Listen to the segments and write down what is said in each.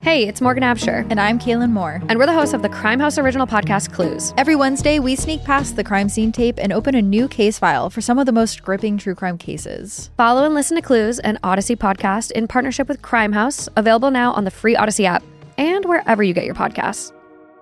Hey, it's Morgan Absher. And I'm Kaylin Moore. And we're the hosts of the Crime House original podcast, Clues. Every Wednesday, we sneak past the crime scene tape and open a new case file for some of the most gripping true crime cases. Follow and listen to Clues, an Odyssey podcast in partnership with Crime House, available now on the free Odyssey app and wherever you get your podcasts.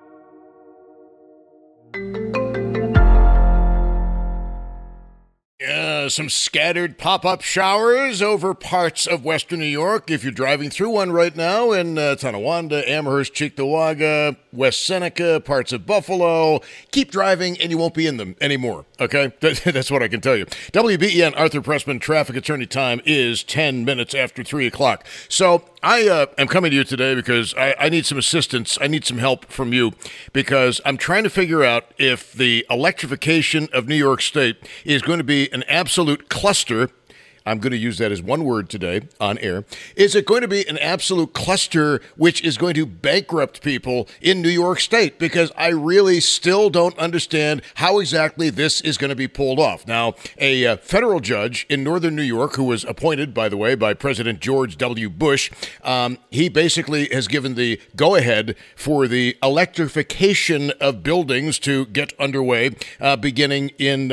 Some scattered pop-up showers over parts of western New York. If you're driving through one right now in Tonawanda, Amherst, Cheektowaga, West Seneca, parts of Buffalo, keep driving and you won't be in them anymore, okay? That's what I can tell you. WBEN Arthur Pressman traffic attorney time is 10 minutes after 3 o'clock. So I am coming to you today because I need some assistance. I need some help from you because I'm trying to figure out if the electrification of New York State is going to be an absolute cluster. I'm going to use that as one word today on air. Is it going to be an absolute cluster which is going to bankrupt people in New York State? Because I really still don't understand how exactly this is going to be pulled off. Now, a federal judge in northern New York, who was appointed, by the way, by President George W. Bush, he basically has given the go-ahead for the electrification of buildings to get underway beginning in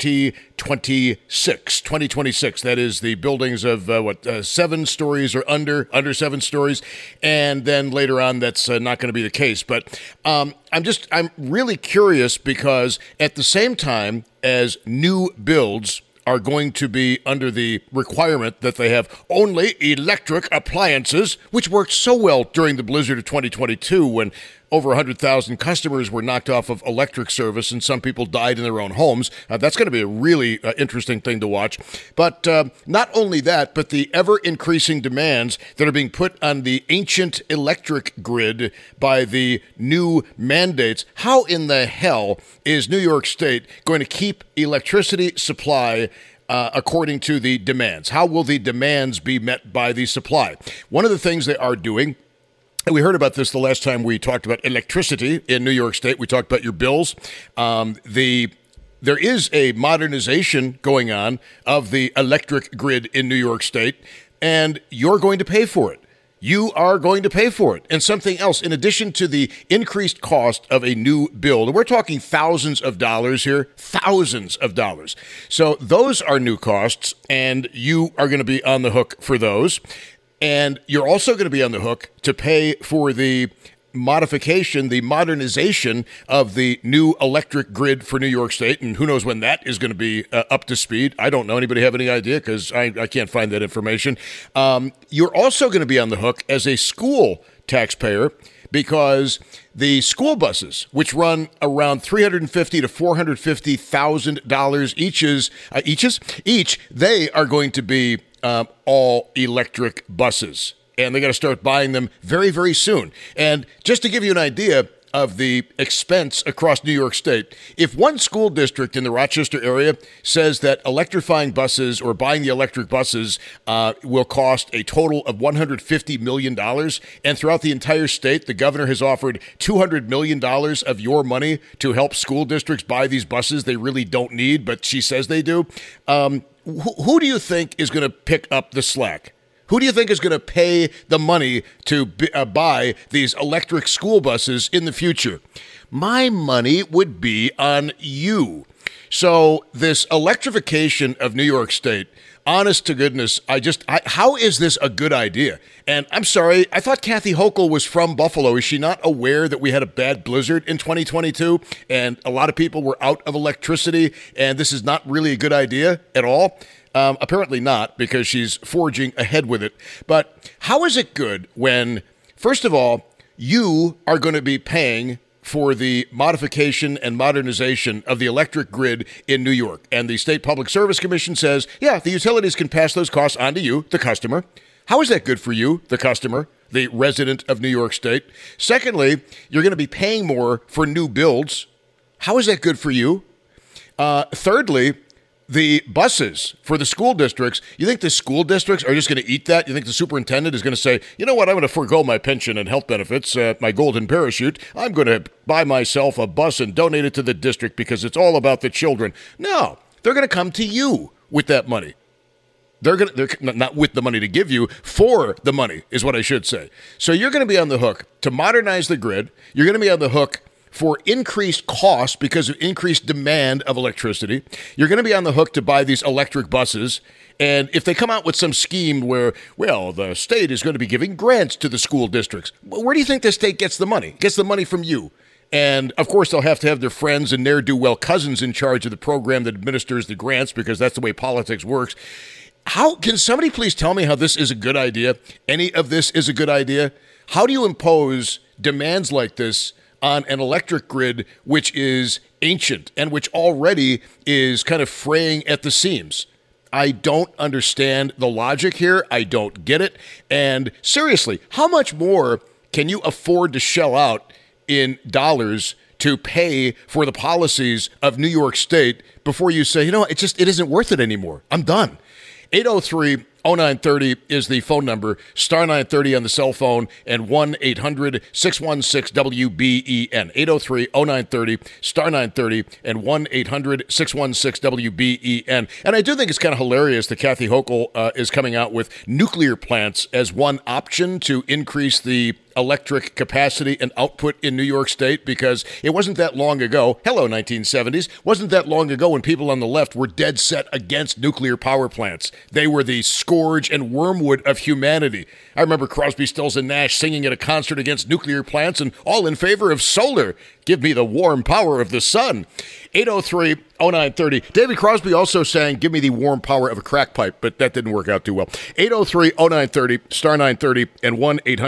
2026. That is the buildings of 7 stories or under 7 stories, and then later on that's not going to be the case. But I'm really curious because at the same time as new builds are going to be under the requirement that they have only electric appliances, which worked so well during the blizzard of 2022 when over 100,000 customers were knocked off of electric service and some people died in their own homes. That's going to be a really interesting thing to watch. But not only that, but the ever-increasing demands that are being put on the ancient electric grid by the new mandates. How in the hell is New York State going to keep electricity supply according to the demands? How will the demands be met by the supply? One of the things they are doing, and we heard about this the last time we talked about electricity in New York State. We talked about your bills. There is a modernization going on of the electric grid in New York State, and you're going to pay for it. You are going to pay for it. And something else, in addition to the increased cost of a new build, we're talking thousands of dollars here, thousands of dollars. So those are new costs, and you are going to be on the hook for those. And you're also going to be on the hook to pay for the modification, the modernization of the new electric grid for New York State. And who knows when that is going to be up to speed. I don't know. Anybody have any idea? Because I can't find that information. You're also going to be on the hook as a school taxpayer because the school buses, which run around $350,000 to $450,000 each, they are going to be all electric buses. And they got to start buying them very, very soon. And just to give you an idea of the expense across New York State, if one school district in the Rochester area says that electrifying buses or buying the electric buses will cost a total of $150 million, and throughout the entire state, the governor has offered $200 million of your money to help school districts buy these buses they really don't need, but she says they do, who do you think is going to pick up the slack? Who do you think is going to pay the money to buy these electric school buses in the future? My money would be on you. So this electrification of New York State, honest to goodness, how is this a good idea? And I'm sorry, I thought Kathy Hochul was from Buffalo. Is she not aware that we had a bad blizzard in 2022 and a lot of people were out of electricity and this is not really a good idea at all? Apparently not, because she's forging ahead with it. But how is it good when, first of all, you are going to be paying for the modification and modernization of the electric grid in New York? And the State Public Service Commission says, yeah, the utilities can pass those costs on to you, the customer. How is that good for you, the customer, the resident of New York State? Secondly, you're going to be paying more for new builds. How is that good for you? Thirdly, the buses for the school districts, you think the school districts are just going to eat that? You think the superintendent is going to say, you know what, I'm going to forego my pension and health benefits, my golden parachute. I'm going to buy myself a bus and donate it to the district because it's all about the children. No, they're going to come to you with that money. They're not with the money to give you, for the money is what I should say. So you're going to be on the hook to modernize the grid. You're going to be on the hook for increased costs because of increased demand of electricity. You're going to be on the hook to buy these electric buses. And if they come out with some scheme where, well, the state is going to be giving grants to the school districts, where do you think the state gets the money? Gets the money from you. And, of course, they'll have to have their friends and ne'er-do-well cousins in charge of the program that administers the grants, because that's the way politics works. How can somebody please tell me how this is a good idea? Any of this is a good idea? How do you impose demands like this on an electric grid which is ancient and which already is kind of fraying at the seams? I don't understand the logic here. I don't get it. And seriously, how much more can you afford to shell out in dollars to pay for the policies of New York State before you say, it isn't worth it anymore. I'm done. 803-0930 is the phone number, star 930 on the cell phone, and 1-800-616-WBEN. 803-0930, star 930, and 1-800-616-WBEN. And I do think it's kind of hilarious that Kathy Hochul is coming out with nuclear plants as one option to increase the electric capacity and output in New York State, because it wasn't that long ago, hello 1970s, wasn't that long ago when people on the left were dead set against nuclear power plants. They were the scourge and wormwood of humanity. I remember Crosby, Stills, and Nash singing at a concert against nuclear plants and all in favor of solar. Give me the warm power of the sun. 803-0930. David Crosby also sang, give me the warm power of a crack pipe, but that didn't work out too well. 803-0930, star 930, and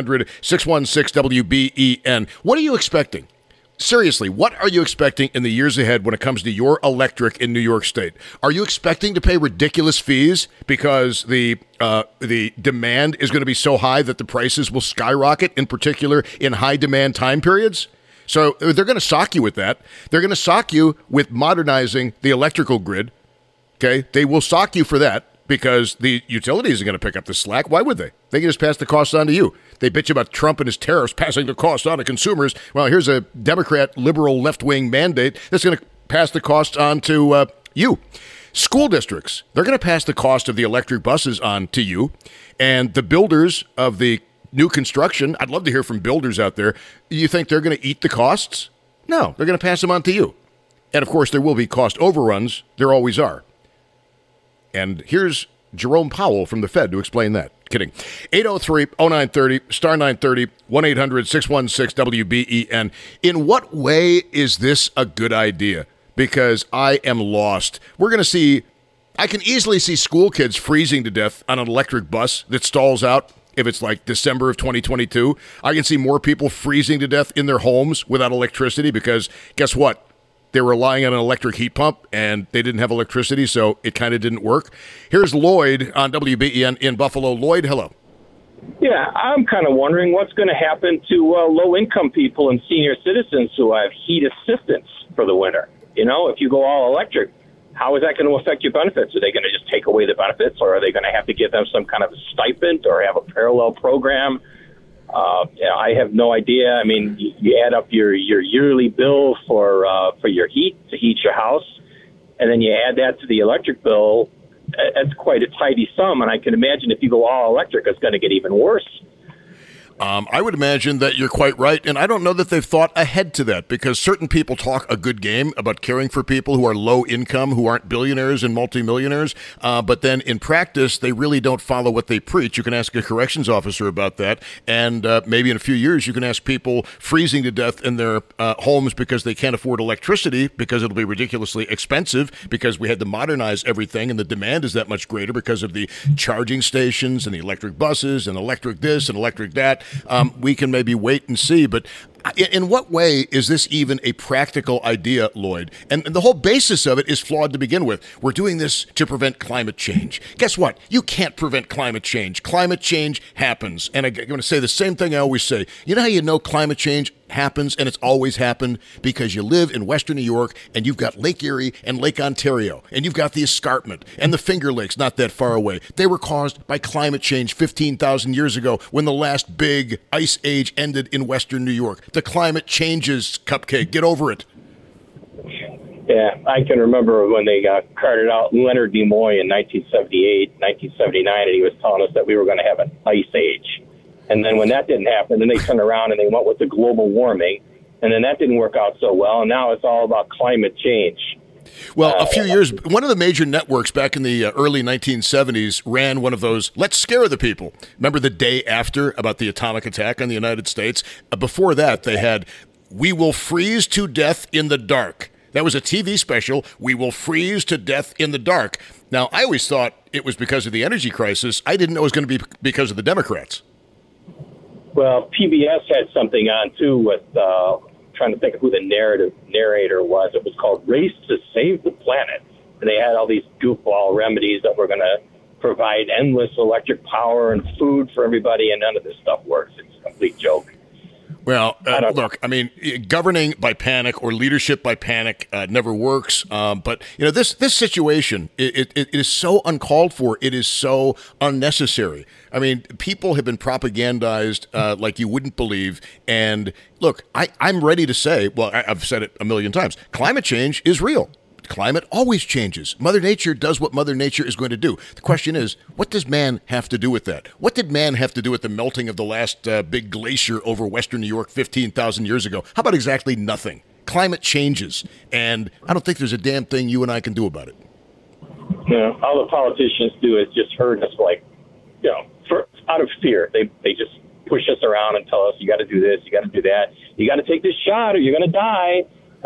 1-800-616-WBEN. What are you expecting? Seriously, what are you expecting in the years ahead when it comes to your electric in New York State? Are you expecting to pay ridiculous fees because the demand is going to be so high that the prices will skyrocket, in particular in high demand time periods? So they're going to sock you with that. They're going to sock you with modernizing the electrical grid. Okay, they will sock you for that because the utilities are going to pick up the slack. Why would they? They can just pass the costs on to you. They bitch about Trump and his tariffs passing the cost on to consumers. Well, here's a Democrat, liberal, left-wing mandate that's going to pass the costs on to you. School districts, they're going to pass the cost of the electric buses on to you. And the builders of the new construction, I'd love to hear from builders out there. You think they're going to eat the costs? No, they're going to pass them on to you. And, of course, there will be cost overruns. There always are. And here's Jerome Powell from the Fed to explain that. Kidding. 803-0930, star 930, 1-800-616-WBEN. In what way is this a good idea? Because I am lost. We're going to see, I can easily see school kids freezing to death on an electric bus that stalls out. If it's like December of 2022, I can see more people freezing to death in their homes without electricity because guess what? They were relying on an electric heat pump and they didn't have electricity, so it kind of didn't work. Here's Lloyd on WBEN in Buffalo. Lloyd, hello. Yeah, I'm kind of wondering what's going to happen to low-income people and senior citizens who have heat assistance for the winter. If you go all electric, how is that going to affect your benefits? Are they going to just take away the benefits, or are they going to have to give them some kind of a stipend or have a parallel program? I have no idea. I mean, you add up your yearly bill for your heat to heat your house, and then you add that to the electric bill. That's quite a tidy sum, and I can imagine if you go all electric, it's going to get even worse. I would imagine that you're quite right, and I don't know that they've thought ahead to that because certain people talk a good game about caring for people who are low income, who aren't billionaires and multimillionaires, but then in practice, they really don't follow what they preach. You can ask a corrections officer about that, and maybe in a few years, you can ask people freezing to death in their homes because they can't afford electricity because it'll be ridiculously expensive because we had to modernize everything, and the demand is that much greater because of the charging stations and the electric buses and electric this and electric that. We can maybe wait and see, but in what way is this even a practical idea, Lloyd? And the whole basis of it is flawed to begin with. We're doing this to prevent climate change. Guess what? You can't prevent climate change. Climate change happens. And I'm going to say the same thing I always say. You know how you know climate change happens, and it's always happened? Because you live in Western New York, and you've got Lake Erie and Lake Ontario, and you've got the escarpment and the Finger Lakes not that far away. They were caused by climate change 15,000 years ago when the last big ice age ended in Western New York. The climate changes, Cupcake. Get over it. Yeah, I can remember when they carted out Leonard Nimoy in 1978, 1979, and he was telling us that we were going to have an ice age. And then when that didn't happen, then they turned around and they went with the global warming, and then that didn't work out so well, and now it's all about climate change. Well, a few years, one of the major networks back in the early 1970s ran one of those, let's scare the people. Remember the day after about the atomic attack on the United States? Before that, they had, we will freeze to death in the dark. That was a TV special, we will freeze to death in the dark. Now, I always thought it was because of the energy crisis. I didn't know it was going to be because of the Democrats. Well, PBS had something on, too, with trying to think of who the narrator was. It was called Race to Save the Planet. And they had all these goofball remedies that were going to provide endless electric power and food for everybody, and none of this stuff works. It's a complete joke. Well, look, I mean, governing by panic or leadership by panic never works. But, you know, this situation, it is so uncalled for. It is so unnecessary. I mean, people have been propagandized like you wouldn't believe. And look, I'm ready to say, well, I've said it a million times, climate change is real. Climate always changes. Mother Nature does what Mother Nature is going to do. The question is, what does man have to do with that? What did man have to do with the melting of the last big glacier over western New York 15,000 years ago? How about exactly nothing? Climate changes, and I don't think there's a damn thing you and I can do about it. You know, all the politicians do is just hurt us, like, you know, out of fear. They just push us around and tell us, you got to do this, you got to do that, you got to take this shot or you're going to die.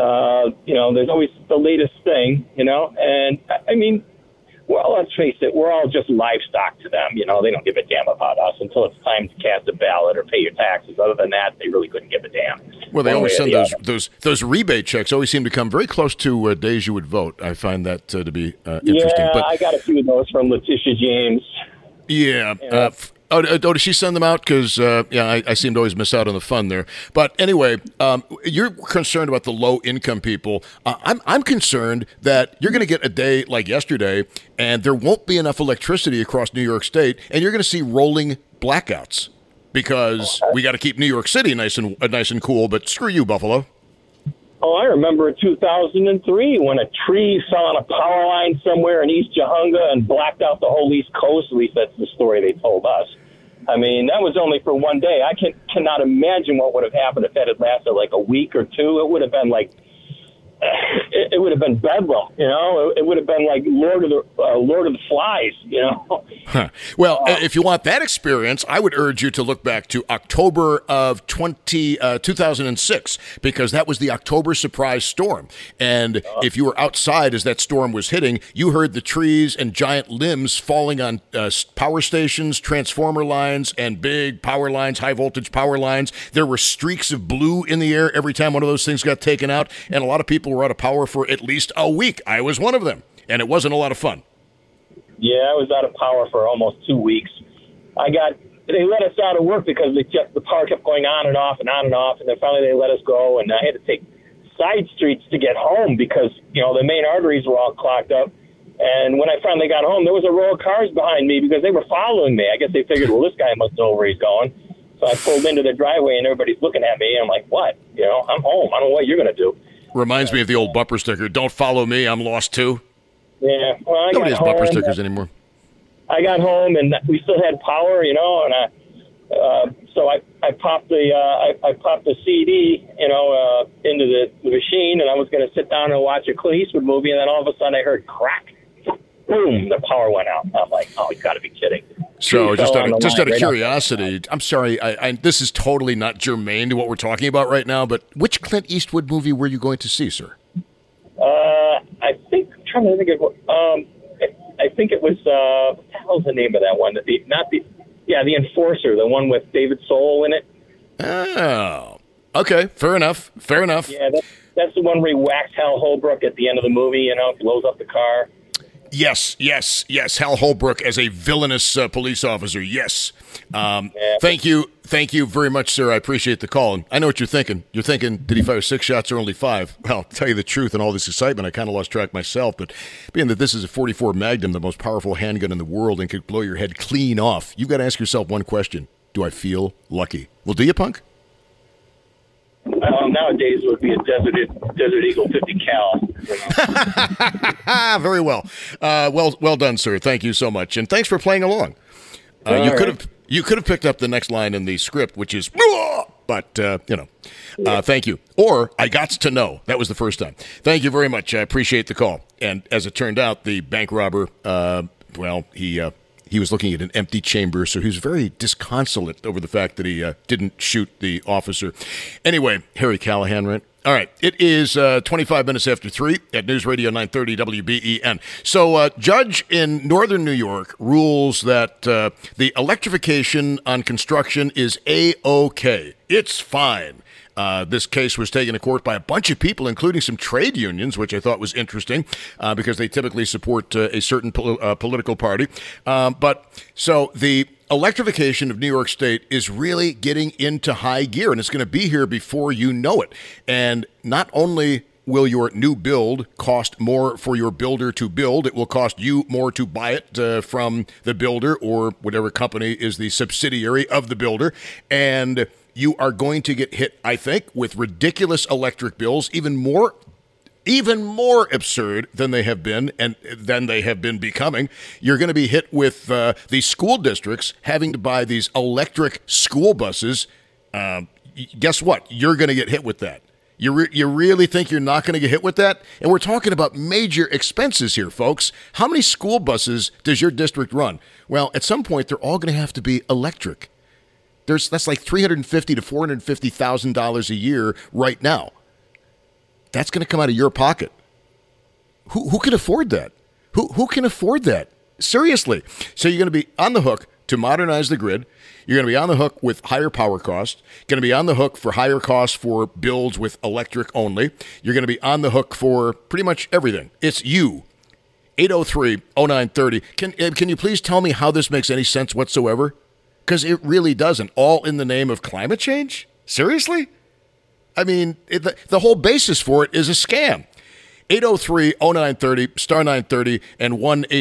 You know, there's always the latest thing, you know, and I mean, well, let's face it, we're all just livestock to them. You know, they don't give a damn about us until it's time to cast a ballot or pay your taxes. Other than that, they really couldn't give a damn. Well, they always send those rebate checks always seem to come very close to days you would vote. I find that to be interesting. Yeah, but I got a few of those from Letitia James. Yeah. Does she send them out? Because, I seem to always miss out on the fun there. But anyway, you're concerned about the low-income people. I'm concerned that you're going to get a day like yesterday, and there won't be enough electricity across New York State, and you're going to see rolling blackouts because we got to keep New York City nice and cool, but screw you, Buffalo. Oh, I remember 2003 when a tree fell on a power line somewhere in East Jahunga and blacked out the whole East Coast. At least that's the story they told us. I mean, that was only for one day. I cannot imagine what would have happened if that had lasted like a week or two. It would have been like, it would have been bedlam, you know. It would have been like Lord of the Flies, you know. Huh. Well, if you want that experience, I would urge you to look back to October of 2006, because that was the October surprise storm. And if you were outside as that storm was hitting, you heard the trees and giant limbs falling on power stations, transformer lines, and big power lines, high voltage power lines. There were streaks of blue in the air every time one of those things got taken out, and a lot of people were out of power for at least a week. I was one of them, and it wasn't a lot of fun. Yeah, I was out of power for almost 2 weeks. They let us out of work because the power kept going on and off and on and off, and then finally they let us go, and I had to take side streets to get home because, you know, the main arteries were all clogged up. And when I finally got home, there was a row of cars behind me because they were following me. I guess they figured, well, this guy must know where he's going. So I pulled into the driveway, and everybody's looking at me, and I'm like, what? You know, I'm home. I don't know what you're going to do. Reminds me of the old bumper sticker, don't follow me, I'm lost too. Yeah. Well, nobody has bumper stickers anymore. I got home, and we still had power, you know, and so I popped the CD, you know, into the machine, and I was going to sit down and watch a Clint Eastwood movie, and then all of a sudden I heard crack. Boom, the power went out. I'm like, oh, you got to be kidding. So just out of curiosity, I'm sorry, this is totally not germane to what we're talking about right now, but which Clint Eastwood movie were you going to see, sir? I think, I'm trying to think of what, I think it was, what the hell's the name of that one? The Enforcer, the one with David Soul in it. Oh, okay, fair enough. Yeah, that's the one where he whacks Hal Holbrook at the end of the movie, you know, blows up the car. Yes. Hal Holbrook as a villainous police officer. Yes. Thank you very much, sir. I appreciate the call. And I know what you're thinking. You're thinking, did he fire 6 shots or only 5? Well, to tell you the truth, in all this excitement, I kind of lost track myself. But being that this is a .44 Magnum, the most powerful handgun in the world, and could blow your head clean off, you've got to ask yourself one question: do I feel lucky? Well, do you, punk? Nowadays it would be a Desert Eagle 50 cal. Very well. Well done, sir. Thank you so much, and thanks for playing along. You could have picked up the next line in the script, which is, but thank you. Or I got to know. That was the first time. Thank you very much. I appreciate the call. And as it turned out, the bank robber, he was looking at an empty chamber, so he was very disconsolate over the fact that he didn't shoot the officer. Anyway, Harry Callahan, right? All right, it is 25 minutes after 3 at News Radio 930 WBEN. So judge in northern New York rules that the electrification on construction is A-OK. It's fine. This case was taken to court by a bunch of people, including some trade unions, which I thought was interesting because they typically support a certain political party. So the electrification of New York State is really getting into high gear, and it's going to be here before you know it. And not only will your new build cost more for your builder to build, it will cost you more to buy it from the builder or whatever company is the subsidiary of the builder. And you are going to get hit, I think, with ridiculous electric bills, even more absurd than they have been and than they have been becoming. You're going to be hit with the school districts having to buy these electric school buses. Guess what? You're going to get hit with that. You really think you're not going to get hit with that? And we're talking about major expenses here, folks. How many school buses does your district run? Well, at some point, they're all going to have to be electric. That's like $350,000 to $450,000 a year right now. That's going to come out of your pocket. Who can afford that? Who can afford that? Seriously. So you're going to be on the hook to modernize the grid. You're going to be on the hook with higher power costs. Going to be on the hook for higher costs for builds with electric only. You're going to be on the hook for pretty much everything. It's you. 803-0930. Can you please tell me how this makes any sense whatsoever? Because it really doesn't. All in the name of climate change? Seriously? I mean, the whole basis for it is a scam. 803-0930, star 930, and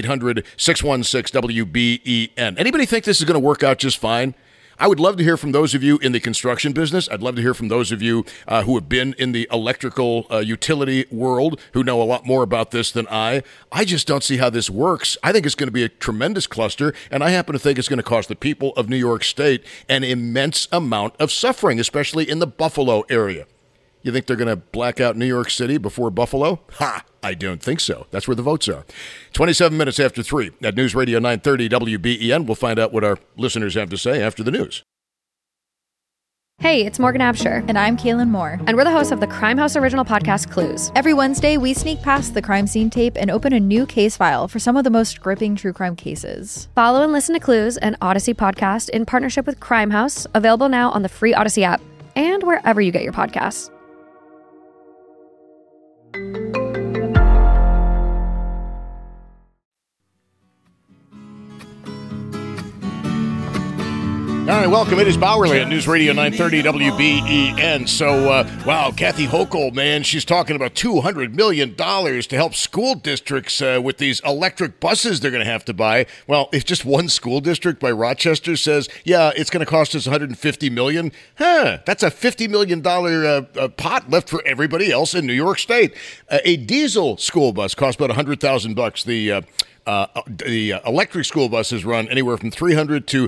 1-800-616-WBEN. Anybody think this is going to work out just fine? I would love to hear from those of you in the construction business. I'd love to hear from those of you who have been in the electrical utility world, who know a lot more about this than I. I just don't see how this works. I think it's going to be a tremendous cluster, and I happen to think it's going to cost the people of New York State an immense amount of suffering, especially in the Buffalo area. You think they're going to black out New York City before Buffalo? Ha! I don't think so. That's where the votes are. 27 minutes after 3 at News Radio 930 WBEN. We'll find out what our listeners have to say after the news. Hey, it's Morgan Absher. And I'm Kaylin Moore. And we're the hosts of the Crime House original podcast, Clues. Every Wednesday, we sneak past the crime scene tape and open a new case file for some of the most gripping true crime cases. Follow and listen to Clues, an Odyssey podcast in partnership with Crime House, available now on the free Odyssey app and wherever you get your podcasts. All right, welcome. It is Bowerly at News Radio 930 WBEN. So, wow, Kathy Hochul, man, she's talking about $200 million to help school districts with these electric buses they're going to have to buy. Well, if just one school district by Rochester says, yeah, it's going to cost us $150 million, that's a $50 million pot left for everybody else in New York State. A diesel school bus costs about $100,000. The electric school buses run anywhere from $300,000 to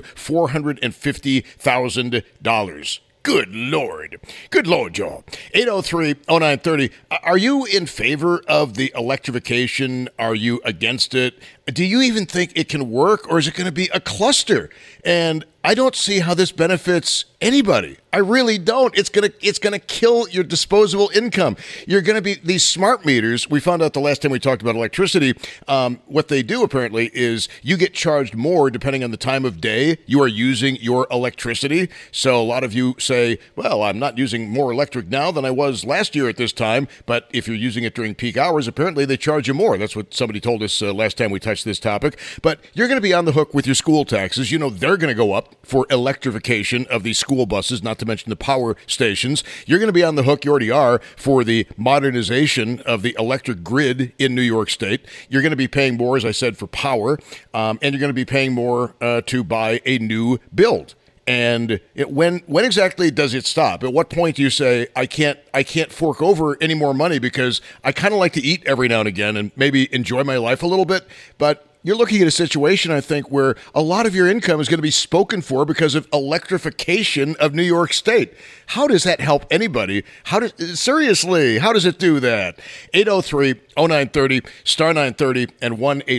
$450,000. Good Lord, y'all. 803-0930. Are you in favor of the electrification? Are you against it? Do you even think it can work, or is it going to be a cluster? And I don't see how this benefits anybody. I really don't. It's gonna kill your disposable income. You're gonna be these smart meters. We found out the last time we talked about electricity. What they do apparently is you get charged more depending on the time of day you are using your electricity. So a lot of you say, well, I'm not using more electric now than I was last year at this time. But if you're using it during peak hours, apparently they charge you more. That's what somebody told us last time we touched this topic. But you're going to be on the hook with your school taxes. You know they're going to go up for electrification of these school buses, not to mention the power stations. You're going to be on the hook, you already are, for the modernization of the electric grid in New York State. You're going to be paying more, as I said, for power, and you're going to be paying more to buy a new build. And when exactly does it stop? At what point do you say, I can't fork over any more money because I kind of like to eat every now and again and maybe enjoy my life a little bit, but you're looking at a situation, I think, where a lot of your income is going to be spoken for because of electrification of New York State. How does that help anybody? Seriously, how does it do that? 803-0930, star 930, and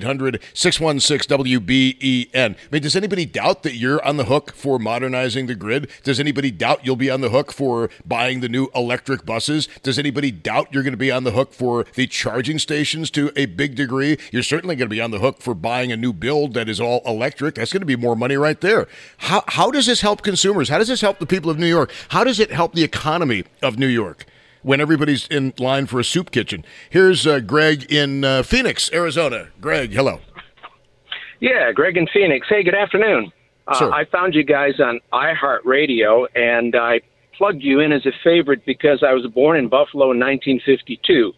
1-800-616-WBEN. I mean, does anybody doubt that you're on the hook for modernizing the grid? Does anybody doubt you'll be on the hook for buying the new electric buses? Does anybody doubt you're going to be on the hook for the charging stations to a big degree? You're certainly going to be on the hook for buying a new build that is all electric. That's going to be more money right there. How does this help consumers? How does this help the people of New York? How does it help the economy of New York when everybody's in line for a soup kitchen? Here's Greg in Phoenix, Arizona. Greg, hello. Yeah, Greg in Phoenix. Hey, good afternoon. I found you guys on iHeartRadio, and I plugged you in as a favorite because I was born in Buffalo in 1952.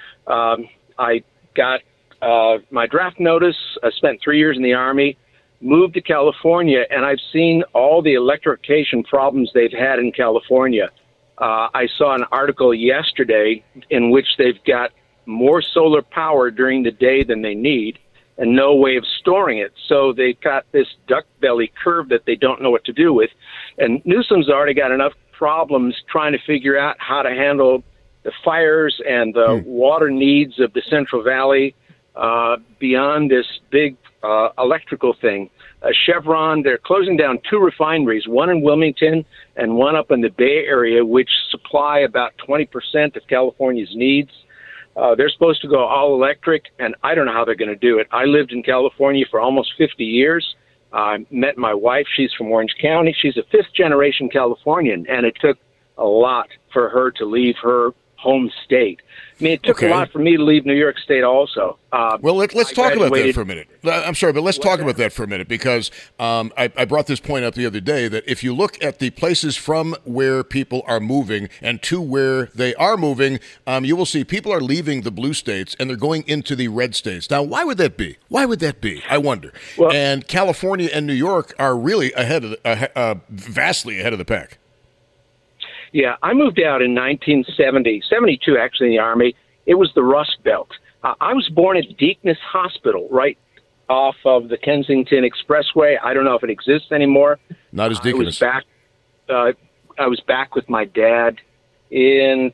I got my draft notice. I spent 3 years in the Army, moved to California, and I've seen all the electrification problems they've had in California. I saw an article yesterday in which they've got more solar power during the day than they need and no way of storing it. So they've got this duck belly curve that they don't know what to do with. And Newsom's already got enough problems trying to figure out how to handle the fires and the water needs of the Central Valley beyond this big electrical thing. Chevron, they're closing down 2 refineries, one in Wilmington and one up in the Bay Area, which supply about 20% of California's needs. They're supposed to go all electric, and I don't know how they're going to do it. I lived in California for almost 50 years. I met my wife. She's from Orange County. She's a 5th-generation Californian, and it took a lot for her to leave her home state. I mean, it took a lot for me to leave New York State also. Well, let's talk about that for a minute. I'm sorry, but let's talk about that for a minute because I brought this point up the other day that if you look at the places from where people are moving and to where they are moving, you will see people are leaving the blue states and they're going into the red states. Now, why would that be? Why would that be? I wonder. Well, and California and New York are really vastly ahead of the pack. Yeah, I moved out in 72 actually in the Army. It was the Rust Belt. I was born at Deaconess Hospital right off of the Kensington Expressway. I don't know if it exists anymore. Not as Deaconess. I was back with my dad in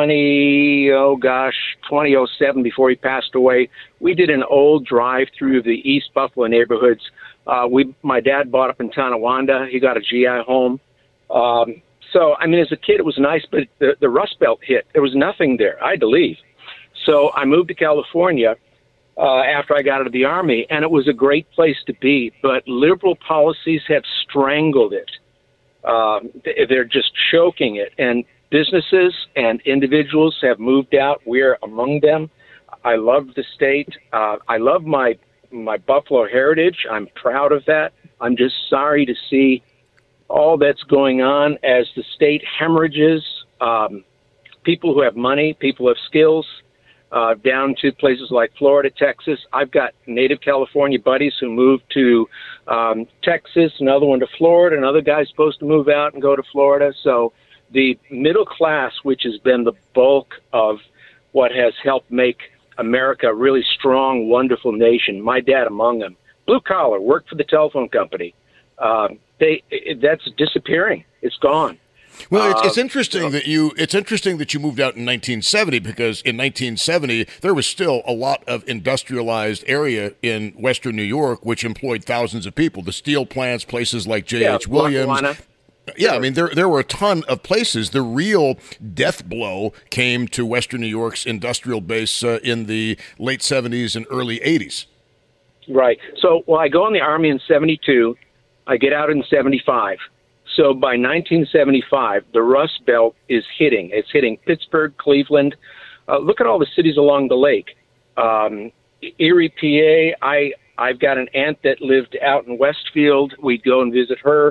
2007 before he passed away. We did an old drive through the East Buffalo neighborhoods. My dad bought up in Tonawanda. He got a GI home. So, I mean, as a kid, it was nice, but the Rust Belt hit. There was nothing there. I had to leave. So I moved to California after I got out of the Army, and it was a great place to be. But liberal policies have strangled it. They're just choking it. And businesses and individuals have moved out. We're among them. I love the state. I love my Buffalo heritage. I'm proud of that. I'm just sorry to see all that's going on as the state hemorrhages people who have money, people who have skills, down to places like Florida, Texas. I've got native California buddies who moved to Texas, another one to Florida, another guy's supposed to move out and go to Florida. So the middle class, which has been the bulk of what has helped make America a really strong, wonderful nation, my dad among them, blue collar, worked for the telephone company. That's disappearing. It's gone. Well, it's interesting that you moved out in 1970 because in 1970 there was still a lot of industrialized area in Western New York which employed thousands of people. The steel plants, places like J.H. Williams. Lackawanna. Yeah, I mean there were a ton of places. The real death blow came to Western New York's industrial base in the late 70s and early 80s. Right. So, I go in the Army in 72. I get out in 75. So by 1975, the Rust Belt is hitting. It's hitting Pittsburgh, Cleveland. Look at all the cities along the lake. Erie, PA. I've got an aunt that lived out in Westfield. We'd go and visit her.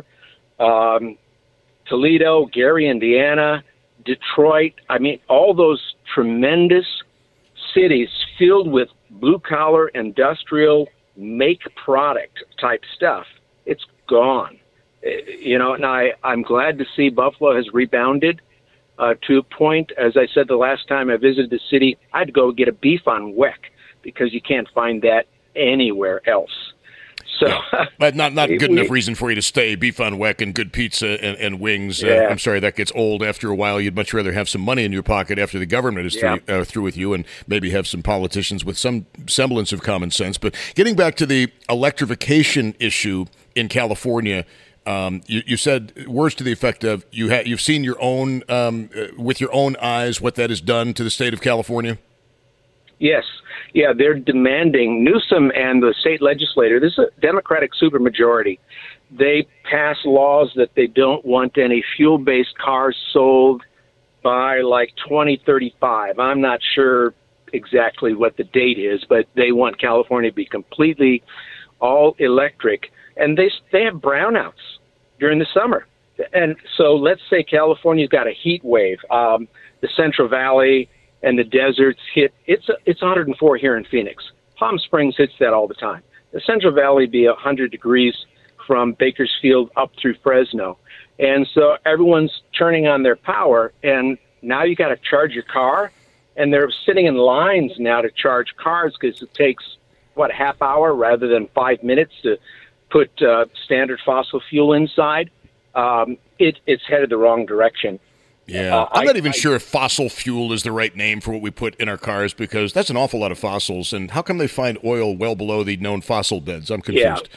Toledo, Gary, Indiana, Detroit. I mean, all those tremendous cities filled with blue-collar, industrial, make product type stuff. It's gone. And I'm glad to see Buffalo has rebounded to a point. As I said the last time I visited the city, I'd go get a beef on weck because you can't find that anywhere else. So, but not good enough reason for you to stay. Beef on weck and good pizza and wings. Yeah. I'm sorry, that gets old after a while. You'd much rather have some money in your pocket after the government is through with you, and maybe have some politicians with some semblance of common sense. But getting back to the electrification issue in California, you said words to the effect of you've seen your own with your own eyes what that has done to the state of California. Yes. Yeah, they're demanding, Newsom and the state legislator, this is a Democratic supermajority, they pass laws that they don't want any fuel-based cars sold by like 2035. I'm not sure exactly what the date is, but they want California to be completely all electric. And they have brownouts during the summer. And so let's say California's got a heat wave. The Central Valley and the deserts hit, it's 104 here in Phoenix. Palm Springs hits that all the time. The Central Valley be 100 degrees from Bakersfield up through Fresno. And so everyone's turning on their power, and now you got to charge your car, and they're sitting in lines now to charge cars because it takes, a half hour rather than 5 minutes to put standard fossil fuel inside. It's headed the wrong direction. Yeah, I'm not even sure if fossil fuel is the right name for what we put in our cars, because that's an awful lot of fossils. And how come they find oil well below the known fossil beds? I'm confused.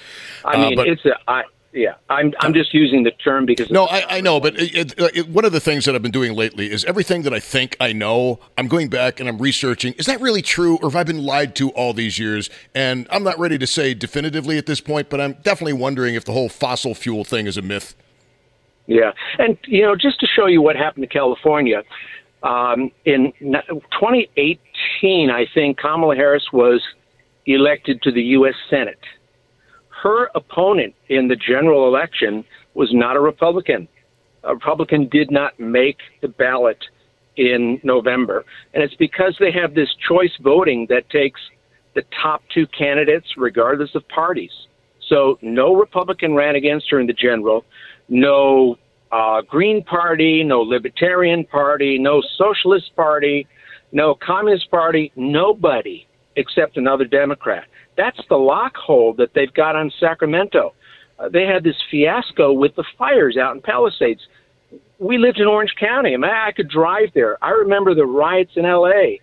Yeah, I'm just using the term because... No, I know, but one of the things that I've been doing lately is everything that I think I know, I'm going back and I'm researching. Is that really true, or have I been lied to all these years? And I'm not ready to say definitively at this point, but I'm definitely wondering if the whole fossil fuel thing is a myth. Yeah, and, just to show you what happened to California, in 2018, I think Kamala Harris was elected to the U.S. Senate. Her opponent in the general election was not a Republican. A Republican did not make the ballot in November. And it's because they have this choice voting that takes the top two candidates regardless of parties. So no Republican ran against her in the general. No Green Party, no Libertarian Party, no Socialist Party, no Communist Party, nobody except another Democrat. That's the lockhold that they've got on Sacramento. They had this fiasco with the fires out in Palisades. We lived in Orange County. I could drive there. I remember the riots in L.A.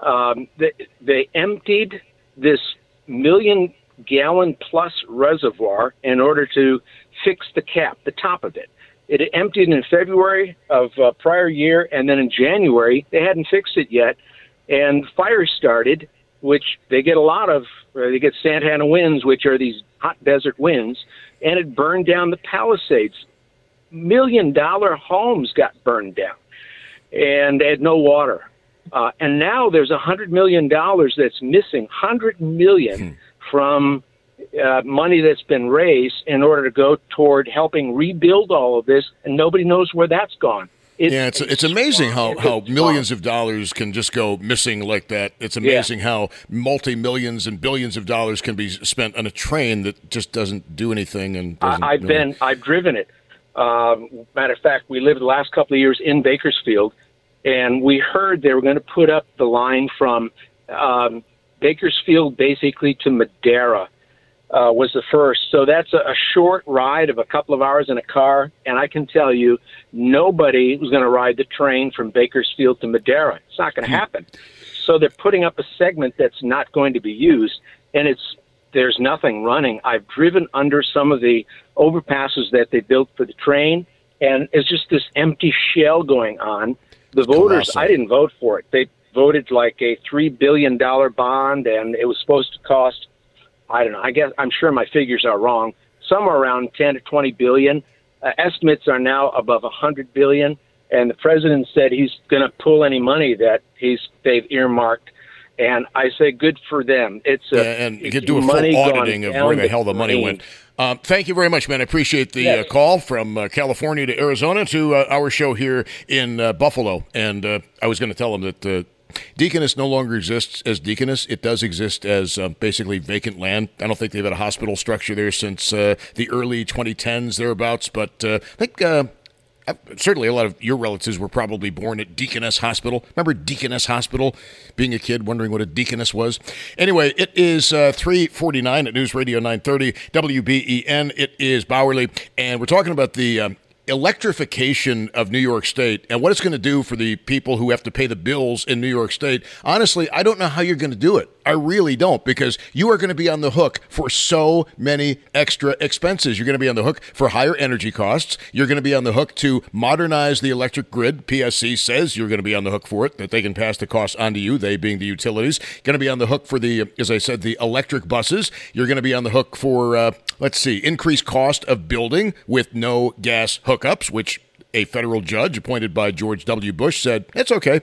They emptied this 1 million-gallon-plus reservoir in order to fix the cap, the top of it. It emptied in February of prior year, and then in January, they hadn't fixed it yet, and fires started, which they get a lot of. They get Santana winds, which are these hot desert winds, and it burned down the Palisades. $1 million homes got burned down, and they had no water. And now there's $100 million that's missing, $100 million from money that's been raised in order to go toward helping rebuild all of this, and nobody knows where that's gone. It's amazing how millions of dollars can just go missing like that. It's amazing how multi-millions and billions of dollars can be spent on a train that just doesn't do anything. And I've driven it. Matter of fact, we lived the last couple of years in Bakersfield, and we heard they were going to put up the line from Bakersfield basically to Madera. Was the first. So that's a short ride of a couple of hours in a car, and I can tell you nobody was going to ride the train from Bakersfield to Madera. It's not going to happen. So they're putting up a segment that's not going to be used, and there's nothing running. I've driven under some of the overpasses that they built for the train, and it's just this empty shell going on. The voters, I didn't vote for it. They voted like a $3 billion bond, and it was supposed to cost, I don't know, I'm sure my figures are wrong, somewhere around 10 to 20 billion. Estimates are now above 100 billion, and the president said he's going to pull any money that they've earmarked. And I say good for them. And you could do a full auditing of where the hell the money went. Thank you very much, man. I appreciate the call from California to Arizona to our show here in Buffalo. And I was going to tell them that Deaconess no longer exists as Deaconess. It does exist as basically vacant land. I don't think they've had a hospital structure there since the early 2010s, thereabouts. But I think certainly a lot of your relatives were probably born at Deaconess Hospital. Remember Deaconess Hospital? Being a kid, wondering what a deaconess was. Anyway, it is 3:49 at News Radio 930 WBEN. It is Bowerly, and we're talking about the electrification of New York State and what it's going to do for the people who have to pay the bills in New York State. Honestly, I don't know how you're going to do it. I really don't, because you are going to be on the hook for so many extra expenses. You're going to be on the hook for higher energy costs. You're going to be on the hook to modernize the electric grid. PSC says you're going to be on the hook for it, that they can pass the costs on to you, they being the utilities. Going to be on the hook for the, as I said, the electric buses. You're going to be on the hook for, increased cost of building with no gas hookups, which a federal judge appointed by George W. Bush said, it's okay.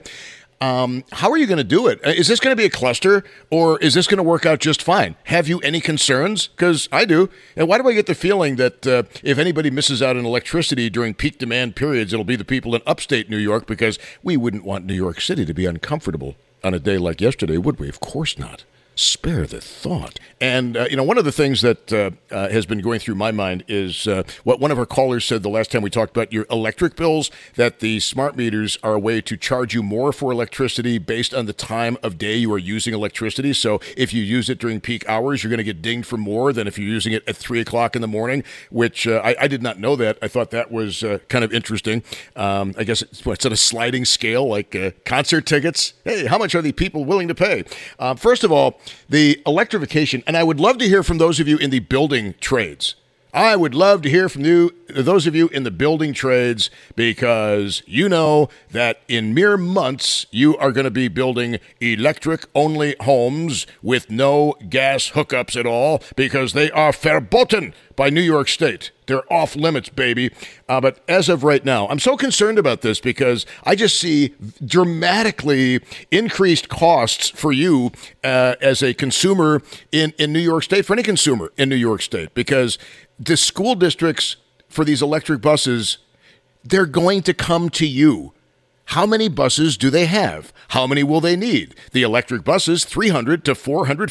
How are you going to do it? Is this going to be a cluster, or is this going to work out just fine? Have you any concerns? Because I do. And why do I get the feeling that if anybody misses out on electricity during peak demand periods, it'll be the people in upstate New York, because we wouldn't want New York City to be uncomfortable on a day like yesterday, would we? Of course not. Spare the thought. And, one of the things that has been going through my mind is what one of our callers said the last time we talked about your electric bills, that the smart meters are a way to charge you more for electricity based on the time of day you are using electricity. So if you use it during peak hours, you're going to get dinged for more than if you're using it at 3 o'clock in the morning, which I did not know that. I thought that was kind of interesting. I guess it's at a sliding scale, like concert tickets. Hey, how much are the people willing to pay? First of all, the electrification, and I would love to hear from those of you in the building trades. I would love to hear from those of you in the building trades, because you know that in mere months, you are going to be building electric-only homes with no gas hookups at all, because they are verboten by New York State. They're off limits, baby. But as of right now, I'm so concerned about this because I just see dramatically increased costs for you as a consumer in New York State, for any consumer in New York State, because the school districts for these electric buses, they're going to come to you. How many buses do they have? How many will they need? The electric buses, $300,000 to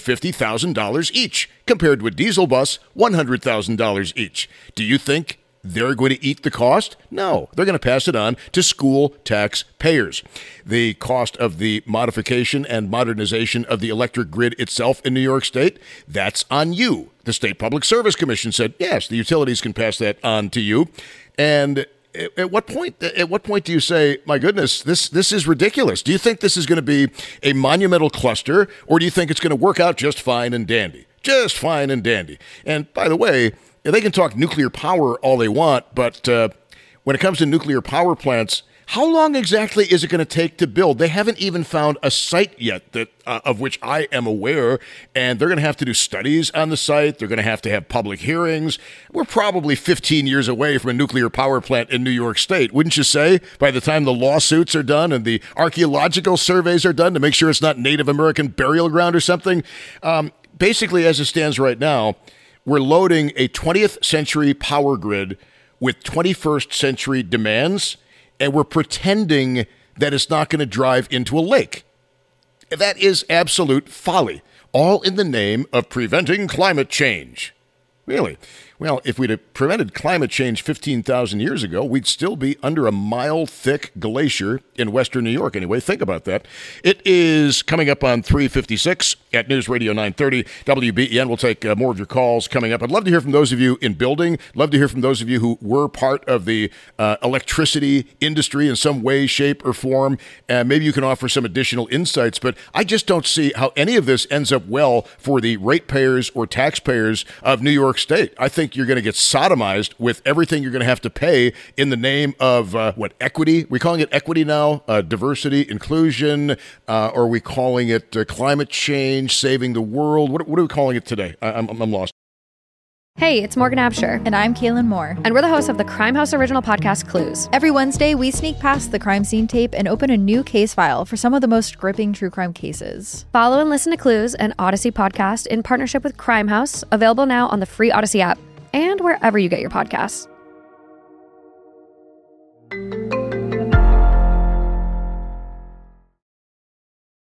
$450,000 each, compared to a diesel bus, $100,000 each. Do you think they're going to eat the cost? No, they're going to pass it on to school taxpayers. The cost of the modification and modernization of the electric grid itself in New York State, that's on you. The State Public Service Commission said, yes, the utilities can pass that on to you. And at what point do you say, my goodness, this is ridiculous? Do you think this is going to be a monumental cluster, or do you think it's going to work out just fine and dandy? Just fine and dandy. And by the way, they can talk nuclear power all they want, but when it comes to nuclear power plants, how long exactly is it going to take to build? They haven't even found a site yet that of which I am aware, and they're going to have to do studies on the site. They're going to have public hearings. We're probably 15 years away from a nuclear power plant in New York State, wouldn't you say, by the time the lawsuits are done and the archaeological surveys are done to make sure it's not Native American burial ground or something? Basically, as it stands right now, we're loading a 20th century power grid with 21st century demands, and we're pretending that it's not going to drive into a lake. That is absolute folly, all in the name of preventing climate change. Really? Well, if we'd have prevented climate change 15,000 years ago, we'd still be under a mile-thick glacier in western New York. Anyway, think about that. It is coming up on 3:56 at News Radio 930 WBEN. We'll take more of your calls coming up. I'd love to hear from those of you in building. Love to hear from those of you who were part of the electricity industry in some way, shape, or form. Maybe you can offer some additional insights, but I just don't see how any of this ends up well for the ratepayers or taxpayers of New York State. I think you're going to get sodomized with everything you're going to have to pay in the name of, equity? Are we calling it equity now? Diversity, inclusion? Or are we calling it climate change, saving the world? What are we calling it today? I'm lost. Hey, it's Morgan Absher. And I'm Kaylin Moore. And we're the hosts of the Crime House original podcast, Clues. Every Wednesday, we sneak past the crime scene tape and open a new case file for some of the most gripping true crime cases. Follow and listen to Clues, an Odyssey podcast in partnership with Crime House, available now on the free Odyssey app and wherever you get your podcasts.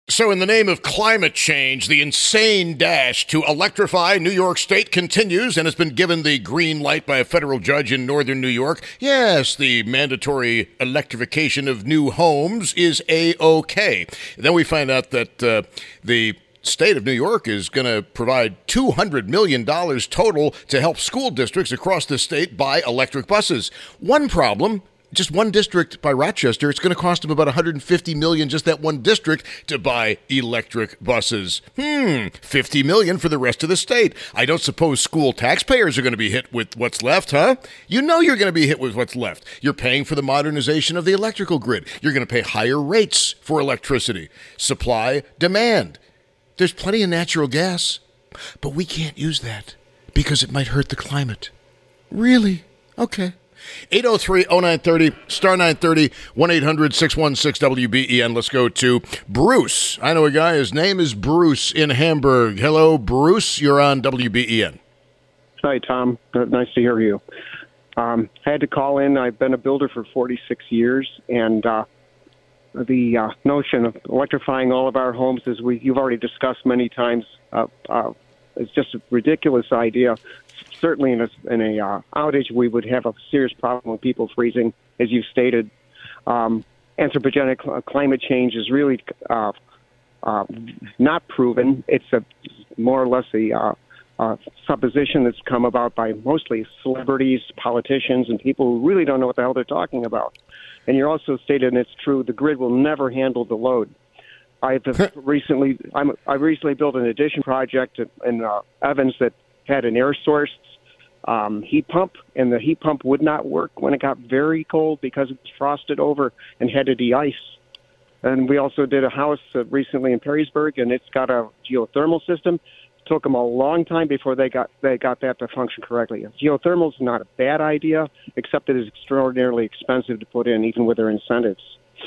So in the name of climate change, the insane dash to electrify New York State continues and has been given the green light by a federal judge in northern New York. Yes, the mandatory electrification of new homes is A-OK. Then we find out that the state of New York is going to provide $200 million total to help school districts across the state buy electric buses. One problem: just one district by Rochester, it's going to cost them about $150 million, just that one district, to buy electric buses. $50 million for the rest of the state. I don't suppose school taxpayers are going to be hit with what's left, huh? You know you're going to be hit with what's left. You're paying for the modernization of the electrical grid. You're going to pay higher rates for electricity. Supply, demand. There's plenty of natural gas, but we can't use that because it might hurt the climate. Really? Okay. 803-0930, star 930, 1-800-616-WBEN. Let's go to Bruce. I know a guy, his name is Bruce in Hamburg. Hello, Bruce. You're on WBEN. Hi, Tom. Nice to hear you. I had to call in. I've been a builder for 46 years, and the notion of electrifying all of our homes, as you've already discussed many times, is just a ridiculous idea. Certainly in a outage, we would have a serious problem with people freezing, as you've stated. Anthropogenic climate change is really not proven. It's more or less a supposition that's come about by mostly celebrities, politicians, and people who really don't know what the hell they're talking about. And you're also stated, and it's true, the grid will never handle the load. I recently built an addition project in Evans that had an air source heat pump, and the heat pump would not work when it got very cold because it was frosted over and had to de-ice. And we also did a house recently in Perrysburg, and it's got a geothermal system. It took them a long time before they got that to function correctly. Geothermal is not a bad idea, except it is extraordinarily expensive to put in, even with their incentives.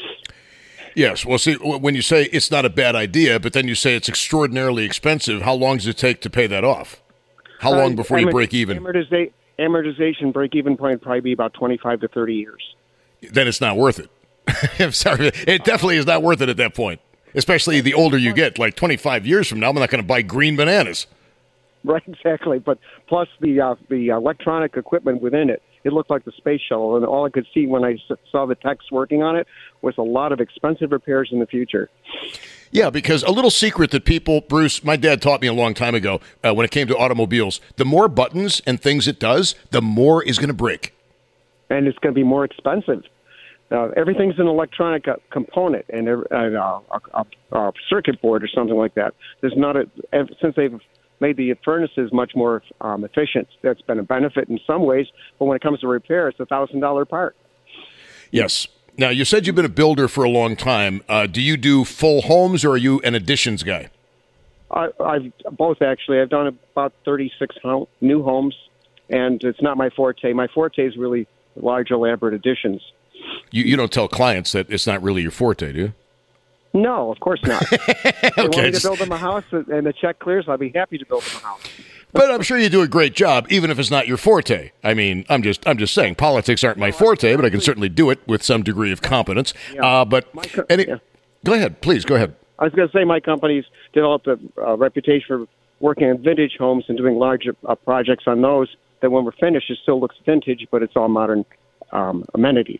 Yes. Well, see, when you say it's not a bad idea, but then you say it's extraordinarily expensive, how long does it take to pay that off? How long before you break even? Amortization break-even point would probably be about 25 to 30 years. Then it's not worth it. I'm sorry. It definitely is not worth it at that point, especially the older you get. Like 25 years from now, I'm not going to buy green bananas. Right, exactly. But plus the electronic equipment within it, it looked like the space shuttle, and all I could see when I saw the techs working on it was a lot of expensive repairs in the future. Yeah, because a little secret that people, Bruce, my dad taught me a long time ago when it came to automobiles, the more buttons and things it does, the more is going to break. And it's going to be more expensive. Everything's an electronic component and a circuit board or something like that. There's not since they've made the furnaces much more efficient, that's been a benefit in some ways, but when it comes to repair, it's $1,000 part. Yes. Now, you said you've been a builder for a long time. Do you do full homes, or are you an additions guy? I've both, actually. I've done about 36 new homes, and it's not my forte. My forte is really large, elaborate additions. You don't tell clients that it's not really your forte, do you? No, of course not. If they want me to build them a house and the check clears, I'll be happy to build them a house. But I'm sure you do a great job, even if it's not your forte. I mean, I'm just saying, politics aren't my forte, but I can certainly do it with some degree of competence. Yeah. Go ahead, please, go ahead. I was going to say my company's developed a reputation for working on vintage homes and doing large projects on those that when we're finished, it still looks vintage, but it's all modern amenities.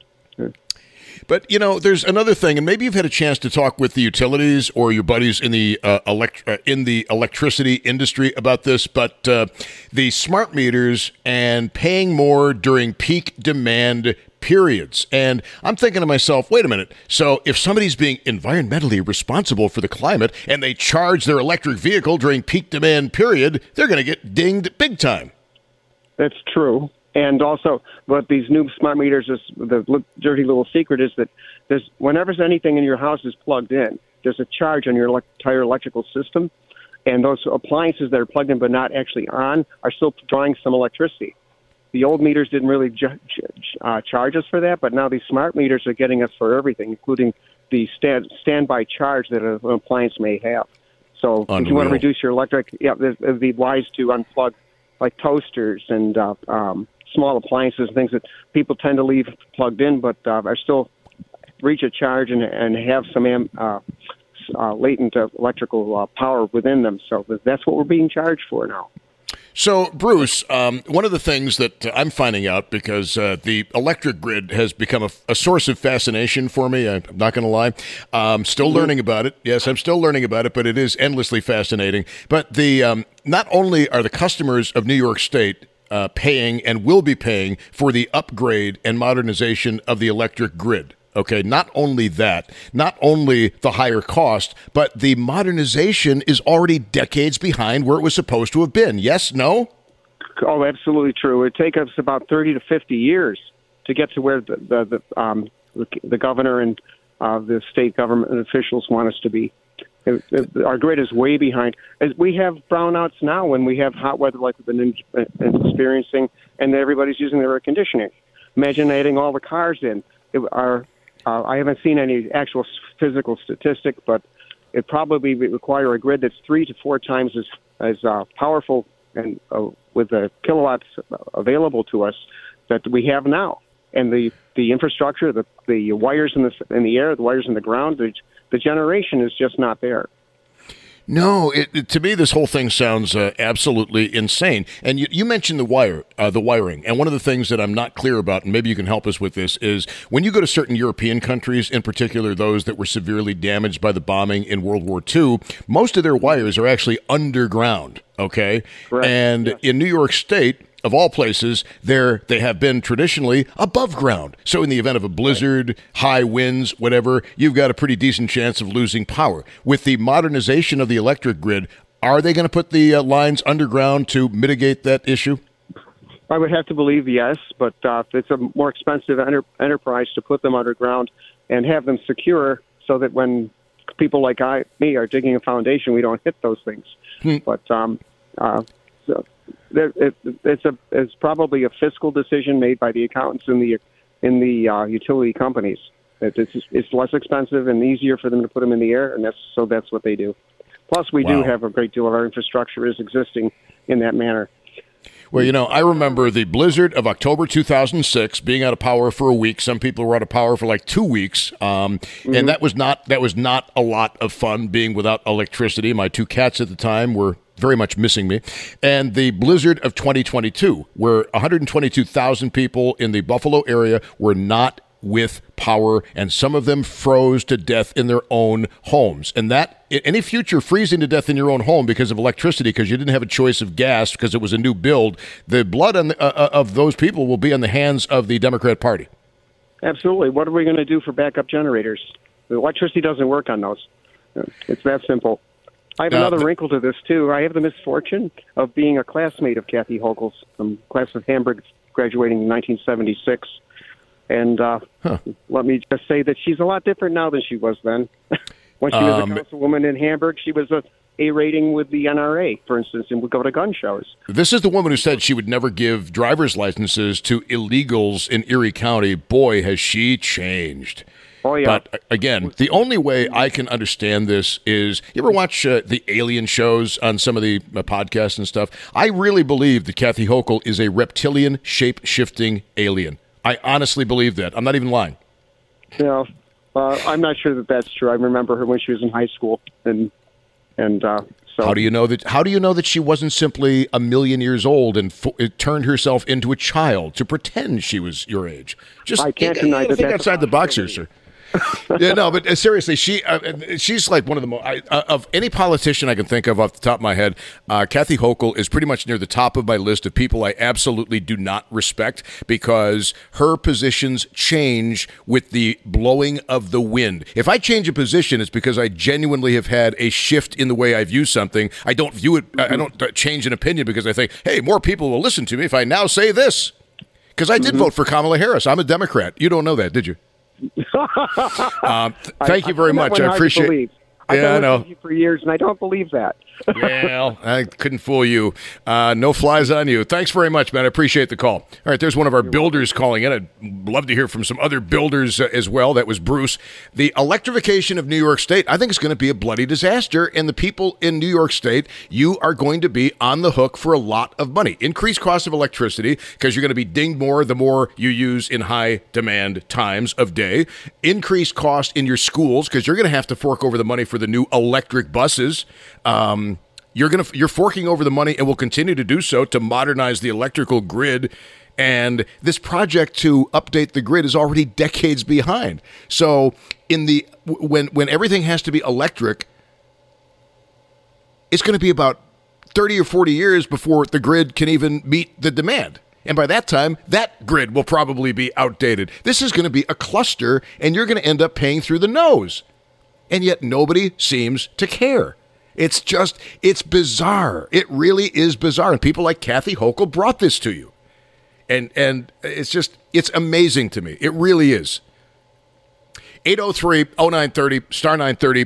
But, you know, there's another thing, and maybe you've had a chance to talk with the utilities or your buddies in the electricity industry about this, but the smart meters and paying more during peak demand periods. And I'm thinking to myself, wait a minute. So if somebody's being environmentally responsible for the climate and they charge their electric vehicle during peak demand period, they're going to get dinged big time. That's true. And also, what these new smart meters, the dirty little secret is that whenever anything in your house is plugged in, there's a charge on your entire electrical system. And those appliances that are plugged in but not actually on are still drawing some electricity. The old meters didn't really charge us for that, but now these smart meters are getting us for everything, including the standby charge that an appliance may have. So if you want to reduce your electric, it would be wise to unplug like toasters and small appliances and things that people tend to leave plugged in, but are still reach a charge and have some latent electrical power within them. So that's what we're being charged for now. So, Bruce, one of the things that I'm finding out, because the electric grid has become a source of fascination for me, I'm not going to lie. I'm still learning about it. Yes, I'm still learning about it, but it is endlessly fascinating. But the not only are the customers of New York State paying and will be paying for the upgrade and modernization of the electric grid. Okay, not only that, not only the higher cost, but the modernization is already decades behind where it was supposed to have been. Yes, no? Oh, absolutely true. It takes us about 30 to 50 years to get to where the governor and the state government officials want us to be. Our grid is way behind. As we have brownouts now when we have hot weather like we've been experiencing, and everybody's using their air conditioning. Imagine adding all the cars in. I haven't seen any actual physical statistic, but it probably would require a grid that's 3 to 4 times as powerful and with the kilowatts available to us that we have now. And the infrastructure, the wires in the air, the wires in the ground, the generation is just not there. No, to me, this whole thing sounds absolutely insane. And you mentioned the wiring. And one of the things that I'm not clear about, and maybe you can help us with this, is when you go to certain European countries, in particular those that were severely damaged by the bombing in World War II, most of their wires are actually underground, okay? Correct. And yes. In New York State, of all places, they have been traditionally above ground. So in the event of a blizzard, high winds, whatever, you've got a pretty decent chance of losing power. With the modernization of the electric grid, are they going to put the lines underground to mitigate that issue? I would have to believe yes, but it's a more expensive enterprise to put them underground and have them secure so that when people like me are digging a foundation, we don't hit those things. But it's probably a fiscal decision made by the accountants in the utility companies. It's less expensive and easier for them to put them in the air, and that's what they do. Plus, we do have a great deal of our infrastructure is existing in that manner. Well, I remember the blizzard of October 2006 being out of power for a week. Some people were out of power for like 2 weeks, and that was not a lot of fun being without electricity. My 2 cats at the time were very much missing me. And the blizzard of 2022, where 122,000 people in the Buffalo area were not with power, and some of them froze to death in their own homes. And that, any future freezing to death in your own home because of electricity, because you didn't have a choice of gas, because it was a new build, the blood of those people will be on the hands of the Democrat Party. Absolutely. What are we going to do for backup generators? The electricity doesn't work on those. It's that simple. I have another wrinkle to this, too. I have the misfortune of being a classmate of Kathy Hochul's from class of Hamburg, graduating in 1976. And let me just say that she's a lot different now than she was then. When she was a councilwoman in Hamburg, she was a rating with the NRA, for instance, and would go to gun shows. This is the woman who said she would never give driver's licenses to illegals in Erie County. Boy, has she changed. Oh, yeah. But again, the only way I can understand this is, you ever watch the alien shows on some of the podcasts and stuff? I really believe that Kathy Hochul is a reptilian, shape-shifting alien. I honestly believe that. I'm not even lying. Yeah, I'm not sure that that's true. I remember her when she was in high school, and so. How do you know that? How do you know that she wasn't simply a million years old and turned herself into a child to pretend she was your age? I can't deny that. Think outside the box here, sir. Yeah, no, but seriously, she's like one of the most of any politician I can think of off the top of my head. Kathy Hochul is pretty much near the top of my list of people I absolutely do not respect, because her positions change with the blowing of the wind. If I change a position, it's because I genuinely have had a shift in the way I view something. I don't view it. I don't change an opinion because I think, hey, more people will listen to me if I now say this. Because I did vote for Kamala Harris. I'm a Democrat. You don't know that, did you? Thank you very much. I appreciate it. I've been listening to you for years, and I don't believe that. Well, I couldn't fool you. No flies on you. Thanks very much, man. I appreciate the call. All right, there's one of our builders calling in. I'd love to hear from some other builders as well. That was Bruce. The electrification of New York State, I think it's going to be a bloody disaster. And the people in New York State, you are going to be on the hook for a lot of money. Increased cost of electricity because you're going to be dinged more the more you use in high demand times of day. Increased cost in your schools because you're going to have to fork over the money for the new electric buses. You're forking over the money and will continue to do so to modernize the electrical grid. And this project to update the grid is already decades behind. So when everything has to be electric, it's going to be about 30 or 40 years before the grid can even meet the demand. And by that time, that grid will probably be outdated. This is going to be a cluster, and you're going to end up paying through the nose. And yet nobody seems to care. It's bizarre. It really is bizarre. And people like Kathy Hochul brought this to you. And it's amazing to me. It really is. 803-0930, star 930,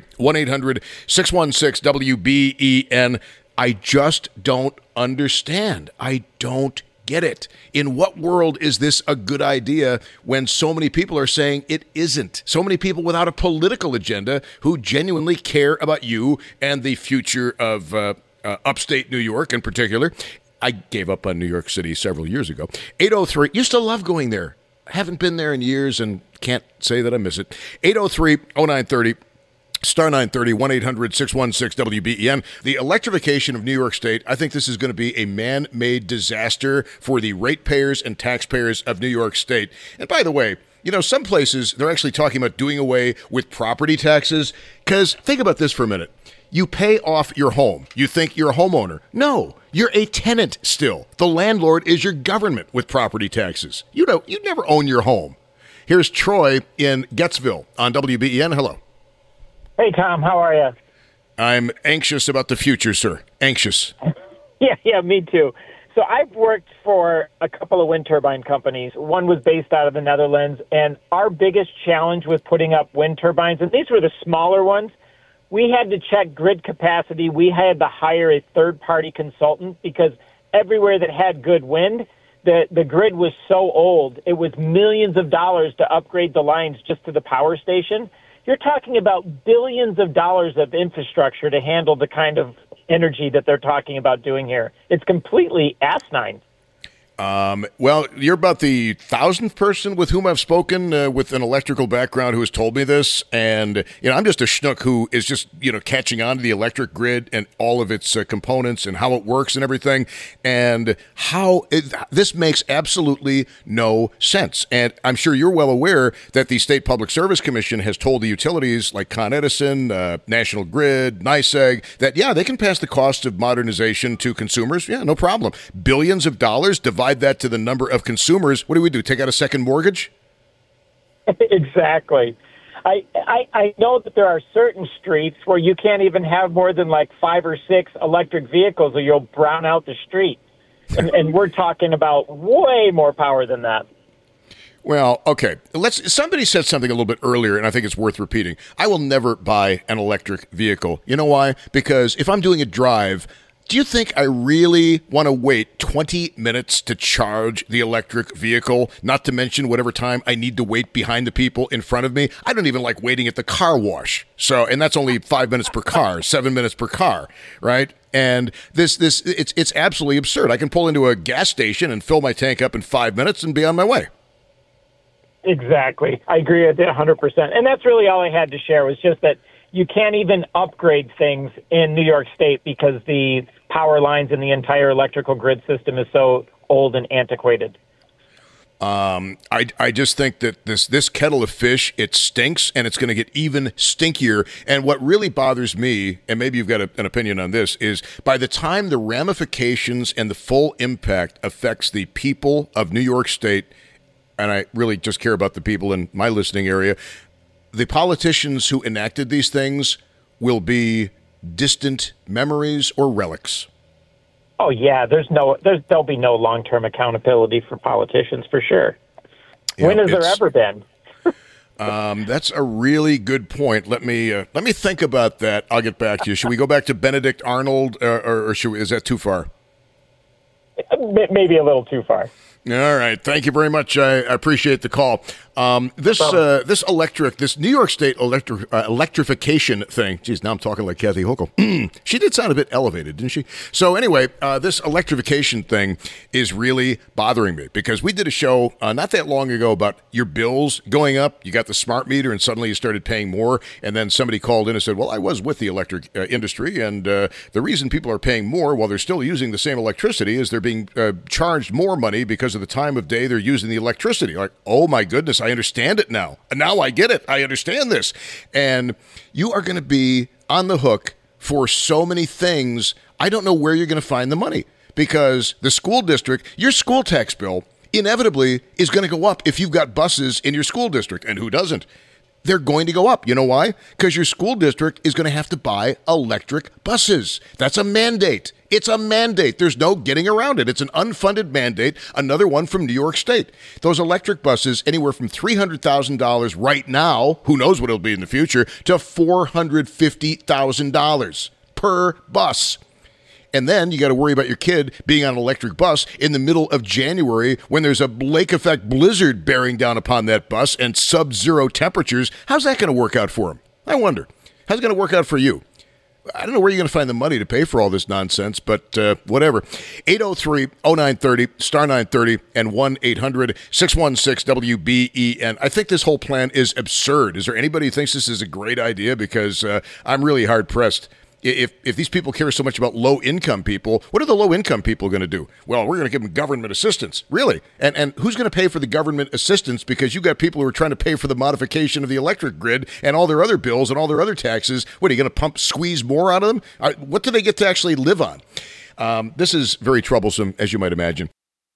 1-800-616-WBEN. I just don't understand. I don't get it. In what world is this a good idea when so many people are saying it isn't? So many people without a political agenda who genuinely care about you and the future of upstate New York in particular. I gave up on New York City several years ago. 803, used to love going there. Haven't been there in years and can't say that I miss it. 803-0930. Star 930, 1-800-616-WBEN. The electrification of New York State, I think this is going to be a man-made disaster for the ratepayers and taxpayers of New York State. And by the way, some places, they're actually talking about doing away with property taxes. Because think about this for a minute. You pay off your home. You think you're a homeowner. No, you're a tenant still. The landlord is your government with property taxes. You never own your home. Here's Troy in Gettsville on WBEN. Hello. Hey, Tom, how are you? I'm anxious about the future, sir. Anxious. Yeah, me too. So I've worked for a couple of wind turbine companies. One was based out of the Netherlands, and our biggest challenge with putting up wind turbines, and these were the smaller ones, we had to check grid capacity. We had to hire a third-party consultant because everywhere that had good wind, the grid was so old, it was millions of dollars to upgrade the lines just to the power station. You're talking about billions of dollars of infrastructure to handle the kind of energy that they're talking about doing here. It's completely asinine. Well, you're about the 1,000th person with whom I've spoken with an electrical background who has told me this. And, I'm just a schnook who is just, catching on to the electric grid and all of its components and how it works and everything. And this makes absolutely no sense. And I'm sure you're well aware that the State Public Service Commission has told the utilities like Con Edison, National Grid, NYSEG, that, they can pass the cost of modernization to consumers. Yeah, no problem. Billions of dollars, divide that to the number of consumers. What do? Take out a second mortgage? Exactly. I know that there are certain streets where you can't even have more than like 5 or 6 electric vehicles or you'll brown out the street. And we're talking about way more power than that. Well, okay. Somebody said something a little bit earlier, and I think it's worth repeating. I will never buy an electric vehicle. You know why? Because if I'm doing a drive, do you think I really want to wait 20 minutes to charge the electric vehicle, not to mention whatever time I need to wait behind the people in front of me? I don't even like waiting at the car wash. And that's only 5 minutes per car, 7 minutes per car, right? And it's absolutely absurd. I can pull into a gas station and fill my tank up in 5 minutes and be on my way. Exactly. I agree with it 100%. And that's really all I had to share was just that you can't even upgrade things in New York State because the power lines in the entire electrical grid system is so old and antiquated. I just think that this kettle of fish, it stinks, and it's going to get even stinkier. And what really bothers me, and maybe you've got an opinion on this, is by the time the ramifications and the full impact affects the people of New York State, and I really just care about the people in my listening area, the politicians who enacted these things will be distant memories or relics. Oh yeah, there'll be no long-term accountability for politicians for sure. Yeah, when has there ever been? That's a really good point. Let me think about that. I'll get back to you. Should we go back to Benedict Arnold, or is that too far? Maybe a little too far. All right. Thank you very much. I appreciate the call. This New York State electrification thing. Geez, now I'm talking like Kathy Hochul. She did sound a bit elevated, didn't she? So anyway, this electrification thing is really bothering me because we did a show not that long ago about your bills going up. You got the smart meter and suddenly you started paying more. And then somebody called in and said, well, I was with the electric industry. And the reason people are paying more while they're still using the same electricity is they're being charged more money because of the time of day they're using the electricity. Like, oh my goodness, I understand it now. Now I get it. I understand this. And you are going to be on the hook for so many things. I don't know where you're going to find the money because the school district, your school tax bill inevitably is going to go up if you've got buses in your school district. And who doesn't? They're going to go up. You know why? Because your school district is going to have to buy electric buses. That's a mandate. It's a mandate. There's no getting around it. It's an unfunded mandate, another one from New York State. Those electric buses, anywhere from $300,000 right now, who knows what it'll be in the future, to $450,000 per bus. And then you got to worry about your kid being on an electric bus in the middle of January when there's a lake effect blizzard bearing down upon that bus and sub-zero temperatures. How's that going to work out for him? I wonder. How's it going to work out for you? I don't know where you're going to find the money to pay for all this nonsense, but whatever. 803-0930, star 930, and 1-800-616-WBEN. I think this whole plan is absurd. Is there anybody who thinks this is a great idea? Because I'm really hard-pressed. If these people care so much about low-income people, what are the low-income people going to do? Well, we're going to give them government assistance. Really? And who's going to pay for the government assistance? Because you've got people who are trying to pay for the modification of the electric grid and all their other bills and all their other taxes. What, are you going to squeeze more out of them? What do they get to actually live on? This is very troublesome, as you might imagine.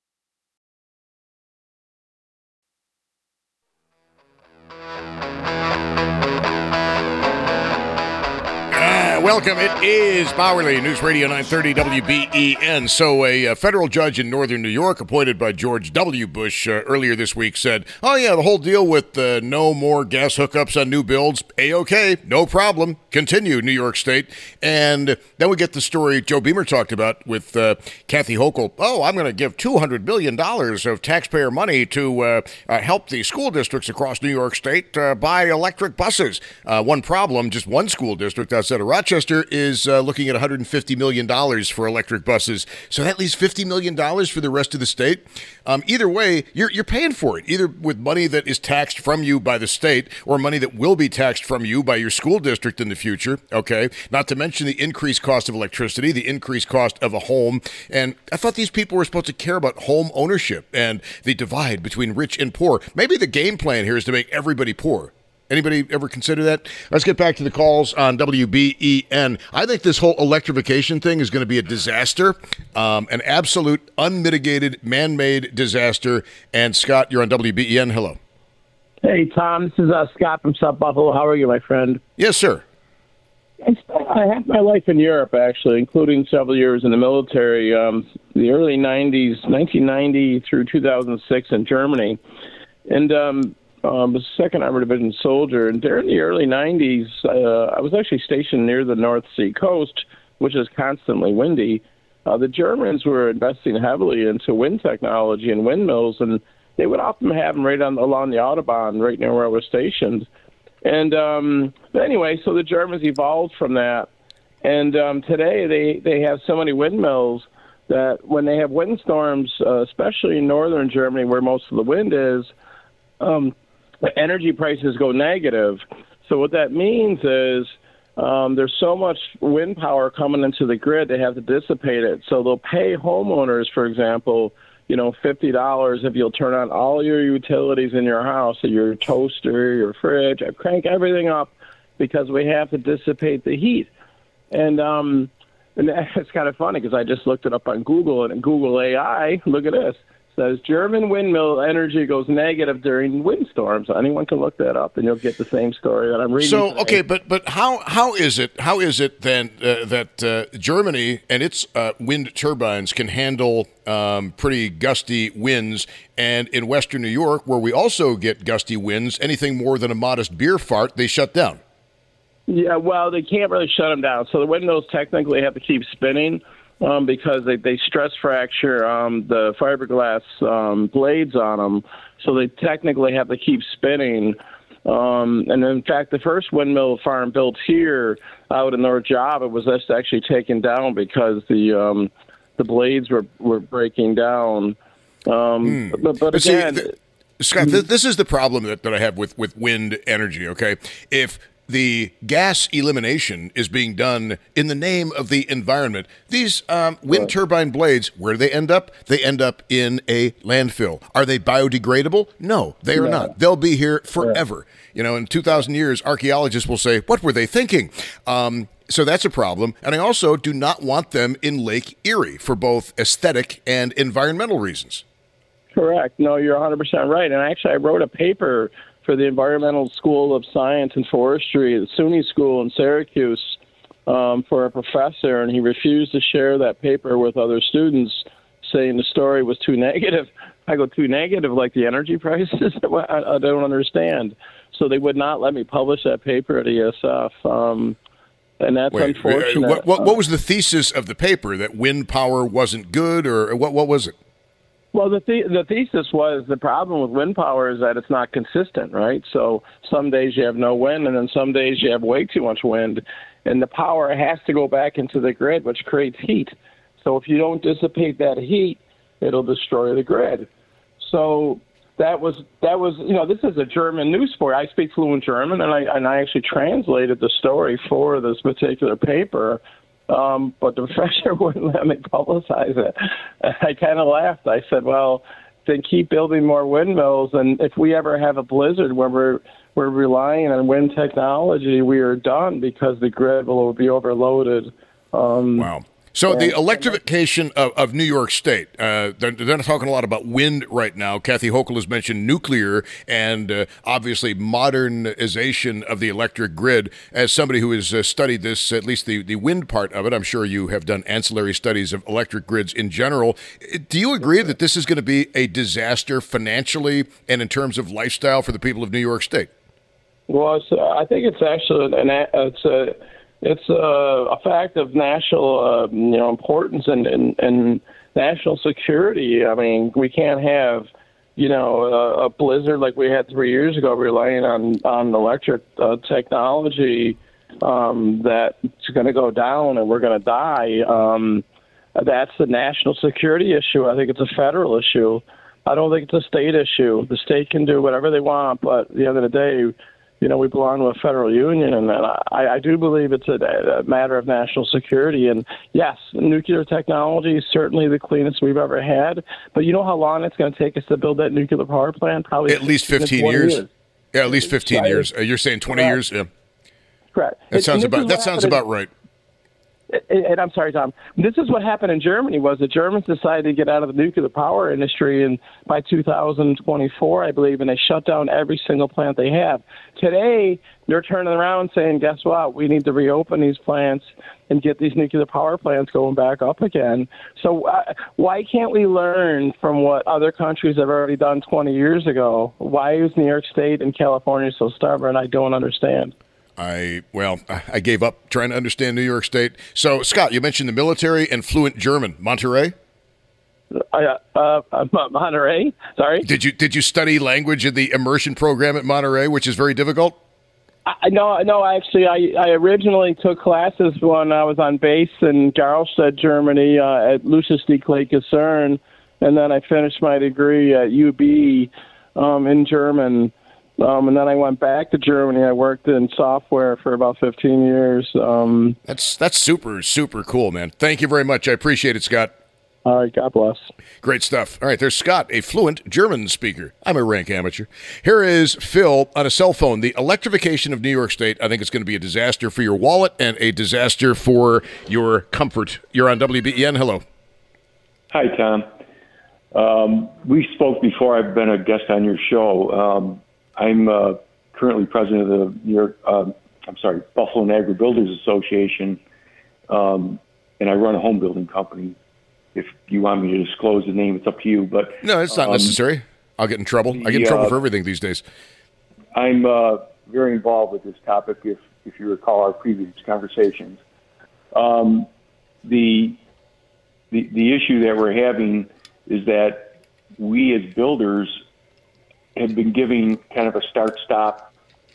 Welcome. It is Bauerle, News Radio 930 WBEN. So a federal judge in northern New York appointed by George W. Bush earlier this week said, oh, yeah, the whole deal with no more gas hookups on new builds, A-OK, no problem. Continue, New York State. And then we get the story Joe Beamer talked about with Kathy Hochul. Oh, I'm going to give $200 billion of taxpayer money to help the school districts across New York State buy electric buses. One problem, just one school district outside of Rochester is looking at $150 million for electric buses. So that leaves $50 million for the rest of the state. Either way, you're paying for it, either with money that is taxed from you by the state or money that will be taxed from you by your school district in the future, okay? Not to mention the increased cost of electricity, the increased cost of a home. And I thought these people were supposed to care about home ownership and the divide between rich and poor. Maybe the game plan here is to make everybody poor. Anybody ever consider that? Let's get back to the calls on WBEN. I think this whole electrification thing is going to be a disaster, an absolute unmitigated man-made disaster. And Scott, you're on WBEN. Hello. Hey, Tom. This is Scott from South Buffalo. How are you, my friend? Yes, sir. I had my life in Europe, actually, including several years in the military, the early 90s, 1990 through 2006 in Germany. And was a 2nd Armored Division soldier, and during the early 90s, I was actually stationed near the North Sea coast, which is constantly windy. The Germans were investing heavily into wind technology and windmills, and they would often have them right along the Autobahn, right near where I was stationed. And but anyway, so the Germans evolved from that, and today they have so many windmills that when they have windstorms, especially in northern Germany where most of the wind is, the energy prices go negative. So what that means is there's so much wind power coming into the grid, they have to dissipate it. So they'll pay homeowners, for example, $50 if you'll turn on all your utilities in your house, so your toaster, your fridge, crank everything up because we have to dissipate the heat. And it's kind of funny because I just looked it up on Google, and in Google AI, look at this, says German windmill energy goes negative during windstorms. Anyone can look that up, and you'll get the same story that I'm reading. So, today. okay, but how is it then that Germany and its wind turbines can handle pretty gusty winds, and in Western New York, where we also get gusty winds, anything more than a modest beer fart, they shut down? Yeah, well, they can't really shut them down. So the windmills technically have to keep spinning because they stress fracture the fiberglass blades on them. So they technically have to keep spinning. And in fact, the first windmill farm built here out in North Java was just actually taken down because the blades were breaking down. But again, see, Scott, this is the problem that I have with wind energy. Okay, if the gas elimination is being done in the name of the environment, these wind turbine blades, where do they end up? They end up in a landfill. Are they biodegradable? No, they are not. They'll be here forever. You know, in 2,000 years, archaeologists will say, what were they thinking? So that's a problem. And I also do not want them in Lake Erie for both aesthetic and environmental reasons. Correct. No, you're 100% right. And actually, I wrote a paper for the Environmental School of Science and Forestry at the SUNY School in Syracuse for a professor, and he refused to share that paper with other students, saying the story was too negative. I go, too negative, like the energy prices? I don't understand. So they would not let me publish that paper at ESF, and that's unfortunate. What was the thesis of the paper? That wind power wasn't good, or what was it? Well, the thesis was the problem with wind power is that it's not consistent, right? So some days you have no wind, and then some days you have way too much wind, and the power has to go back into the grid, which creates heat. So if you don't dissipate that heat, it'll destroy the grid. So that was this is a German news story. I speak fluent German, and I actually translated the story for this particular paper. But the professor wouldn't let me publicize it. I kind of laughed. I said, well, then keep building more windmills, and if we ever have a blizzard where we're relying on wind technology, we are done because the grid will be overloaded. Wow. So the electrification of New York State, they're not talking a lot about wind right now. Kathy Hochul has mentioned nuclear and obviously modernization of the electric grid. As somebody who has studied this, at least the wind part of it, I'm sure you have done ancillary studies of electric grids in general. Do you agree that this is going to be a disaster financially and in terms of lifestyle for the people of New York State? Well, I think it's actually it's a fact of national, importance and national security. I mean, we can't have, a blizzard like we had 3 years ago, relying on electric technology that's going to go down and we're going to die. That's a national security issue. I think it's a federal issue. I don't think it's a state issue. The state can do whatever they want, but at the end of the day, we belong to a federal union, and I do believe it's a matter of national security. And yes, nuclear technology is certainly the cleanest we've ever had. But you know how long it's going to take us to build that nuclear power plant? Probably at least 15 years. Yeah, at least 15 years. You're saying 20 years? Yeah. Correct. That sounds about right. And I'm sorry, Tom. This is what happened in Germany. Was the Germans decided to get out of the nuclear power industry, and by 2024, I believe, and they shut down every single plant they have. Today, they're turning around saying, "Guess what? We need to reopen these plants and get these nuclear power plants going back up again." So why can't we learn from what other countries have already done 20 years ago? Why is New York State and California so stubborn? I don't understand. I gave up trying to understand New York State. So, Scott, you mentioned the military and fluent German. Monterey? Monterey? Sorry? Did you study language in the immersion program at Monterey, which is very difficult? No, actually, I originally took classes when I was on base in Garlstadt, Germany, at Lucius D. Clay Kaserne, and then I finished my degree at UB in German. And then I went back to Germany. I worked in software for about 15 years. That's super, super cool, man. Thank you very much. I appreciate it, Scott. All right, God bless. Great stuff. All right, there's Scott, a fluent German speaker. I'm a rank amateur. Here is Phil on a cell phone. The electrification of New York State, I think it's going to be a disaster for your wallet and a disaster for your comfort. You're on WBEN. Hello. Hi, Tom. We spoke before. I've been a guest on your show. I'm currently president of the Buffalo Niagara Builders Association, and I run a home building company. If you want me to disclose the name, it's up to you. But no, it's not necessary. I'll get in trouble. I get in trouble for everything these days. I'm very involved with this topic. If you recall our previous conversations, the issue that we're having is that we as builders have been giving kind of a start-stop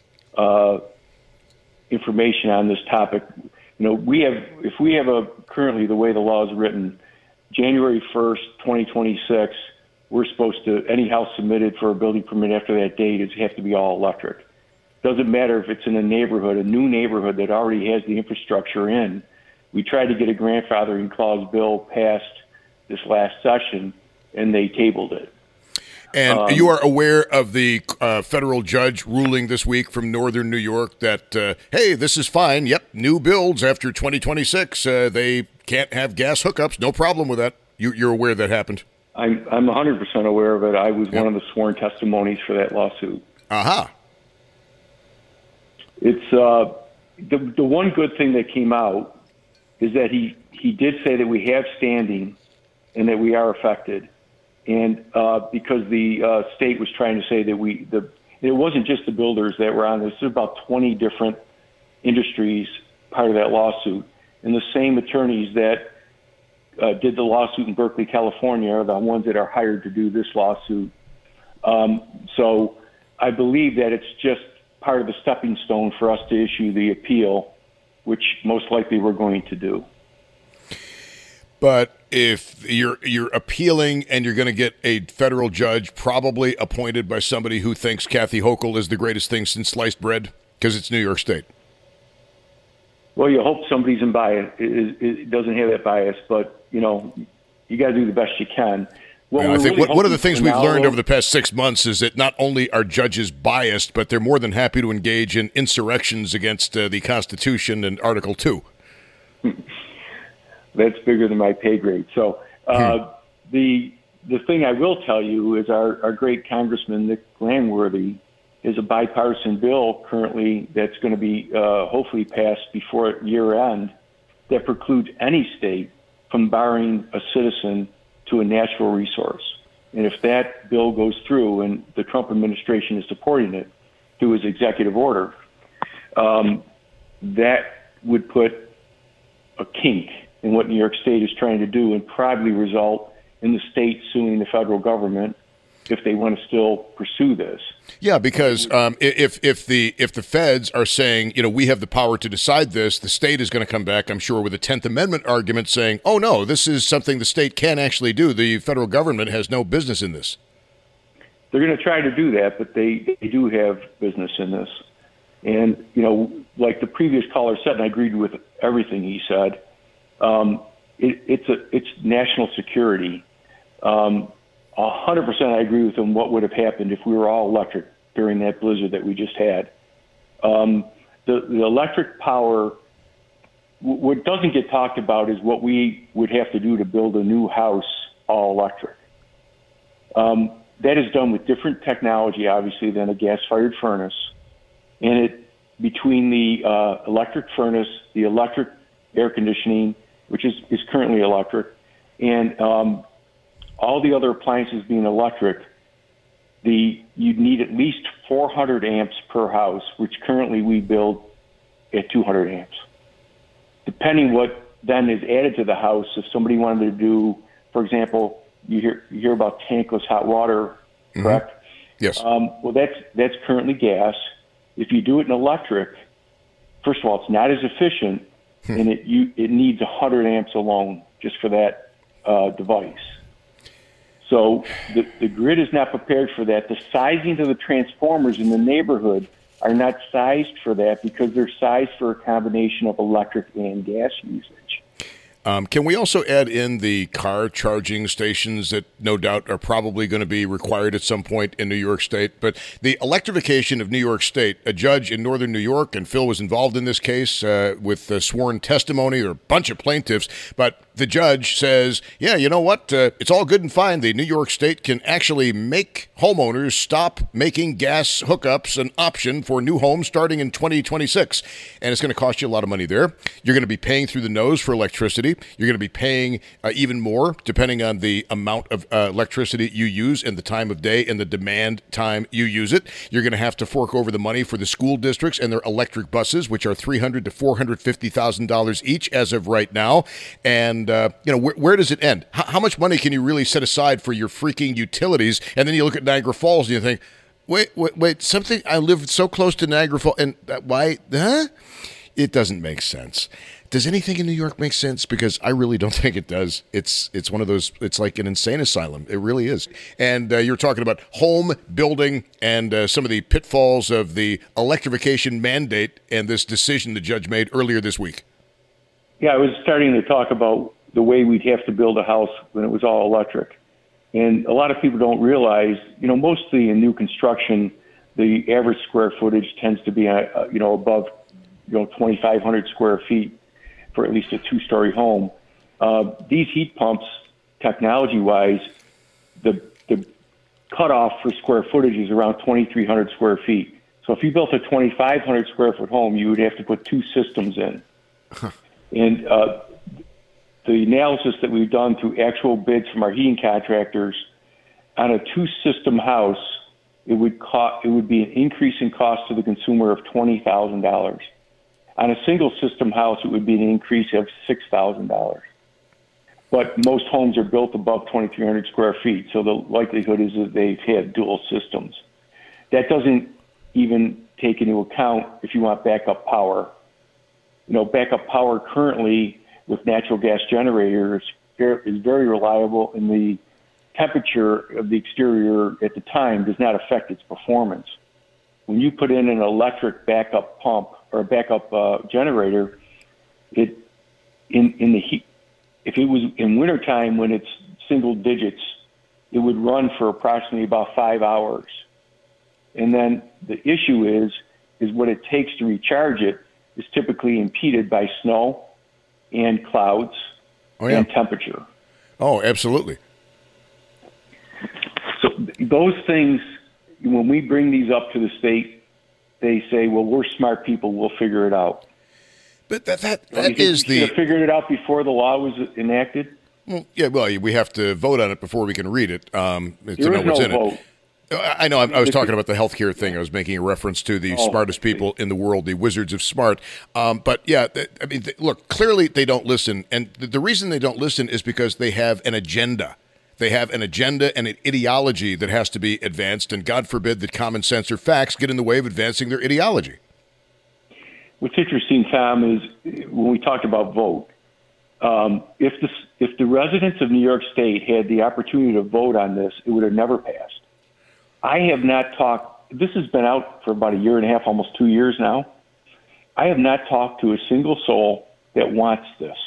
information on this topic. If we have currently the way the law is written, January 1st, 2026, we're supposed to, any house submitted for a building permit after that date is have to be all electric. Doesn't matter if it's in a new neighborhood that already has the infrastructure in. We tried to get a grandfathering clause bill passed this last session, and they tabled it. And you are aware of the federal judge ruling this week from Northern New York that, hey, this is fine. Yep, new builds after 2026, they can't have gas hookups. No problem with that. You're aware that happened? I'm 100% aware of it. I was one of the sworn testimonies for that lawsuit. Aha. It's the one good thing that came out is that he did say that we have standing and that we are affected. And because the state was trying to say that it wasn't just the builders that were on this. There's about 20 different industries part of that lawsuit. And the same attorneys that did the lawsuit in Berkeley, California are the ones that are hired to do this lawsuit. So I believe that it's just part of the stepping stone for us to issue the appeal, which most likely we're going to do. But if you're appealing and you're going to get a federal judge probably appointed by somebody who thinks Kathy Hochul is the greatest thing since sliced bread because it's New York State. Well, you hope somebody's bias. It doesn't have that bias, but you got to do the best you can. I think one of the things we've learned over the past 6 months is that not only are judges biased, but they're more than happy to engage in insurrections against the Constitution and Article 2. That's bigger than my pay grade. So the thing I will tell you is our great Congressman Nick Langworthy is a bipartisan bill currently that's going to be hopefully passed before year end that precludes any state from borrowing a citizen to a natural resource. And if that bill goes through, and the Trump administration is supporting it through his executive order, that would put a kink in what New York State is trying to do and probably result in the state suing the federal government if they want to still pursue this. Yeah, because if the feds are saying, we have the power to decide this, the state is going to come back, I'm sure, with a 10th Amendment argument saying, oh, no, this is something the state can actually do. The federal government has no business in this. They're going to try to do that, but they do have business in this. And, like the previous caller said, and I agreed with everything he said, it's national security. 100% I agree with him what would have happened if we were all electric during that blizzard that we just had. The electric power, what doesn't get talked about is what we would have to do to build a new house all electric. That is done with different technology, obviously, than a gas-fired furnace. And between the electric furnace, the electric air conditioning, which is currently electric, and all the other appliances being electric, you'd need at least 400 amps per house, which currently we build at 200 amps. Depending what then is added to the house, if somebody wanted to do, for example, you hear about tankless hot water, correct? Yes. Well, that's currently gas. If you do it in electric, first of all, it's not as efficient, and it needs 100 amps alone just for that device. So the grid is not prepared for that. The sizing of the transformers in the neighborhood are not sized for that because they're sized for a combination of electric and gas usage. Can we also add in the car charging stations that no doubt are probably going to be required at some point in New York State? But the electrification of New York State, a judge in Northern New York, and Phil was involved in this case with sworn testimony. There are a bunch of plaintiffs, but the judge says, yeah, you know what? It's all good and fine. The New York State can actually make homeowners stop making gas hookups an option for new homes starting in 2026. And it's going to cost you a lot of money there. You're going to be paying through the nose for electricity. You're going to be paying even more depending on the amount of electricity you use and the time of day and the demand time you use it. You're going to have to fork over the money for the school districts and their electric buses, which are $300,000 to $450,000 each as of right now. And, where does it end? How much money can you really set aside for your freaking utilities? And then you look at Niagara Falls and you think, wait, something, I live so close to Niagara Falls, and why, huh? It doesn't make sense. Does anything in New York make sense? Because I really don't think it does. It's one of those, it's like an insane asylum. It really is. And you're talking about home building and some of the pitfalls of the electrification mandate and this decision the judge made earlier this week. Yeah, I was starting to talk about the way we'd have to build a house when it was all electric. And a lot of people don't realize, mostly in new construction, the average square footage tends to be, above, 2,500 square feet for at least a two-story home. These heat pumps, technology-wise, the cutoff for square footage is around 2,300 square feet. So if you built a 2,500 square foot home, you would have to put two systems in. And the analysis that we've done through actual bids from our heating contractors, on a two-system house, it would be an increase in cost to the consumer of $20,000. On a single-system house, it would be an increase of $6,000. But most homes are built above 2,300 square feet, so the likelihood is that they've had dual systems. That doesn't even take into account if you want backup power. Backup power currently with natural gas generators is very reliable, and the temperature of the exterior at the time does not affect its performance. When you put in an electric backup pump or a backup generator, in the heat, if it was in wintertime when it's single digits, it would run for approximately about 5 hours. And then the issue is what it takes to recharge it is typically impeded by snow and clouds and temperature. Oh, absolutely. So those things, when we bring these up to the state, they say, well, we're smart people, we'll figure it out. But that is the... You should have figured it out before the law was enacted? Well, yeah, we have to vote on it before we can read it to know what's in vote. it. I know. I was talking about the healthcare thing. I was making a reference to the smartest people in the world, the Wizards of Smart. But yeah, look, clearly they don't listen. And the reason they don't listen is because they have an agenda. They have an agenda and an ideology that has to be advanced. And God forbid that common sense or facts get in the way of advancing their ideology. What's interesting, Tom, is when we talked about vote, if the residents of New York State had the opportunity to vote on this, it would have never passed. I have not talked, this has been out for about a year and a half, almost 2 years now. I have not talked to a single soul that wants this.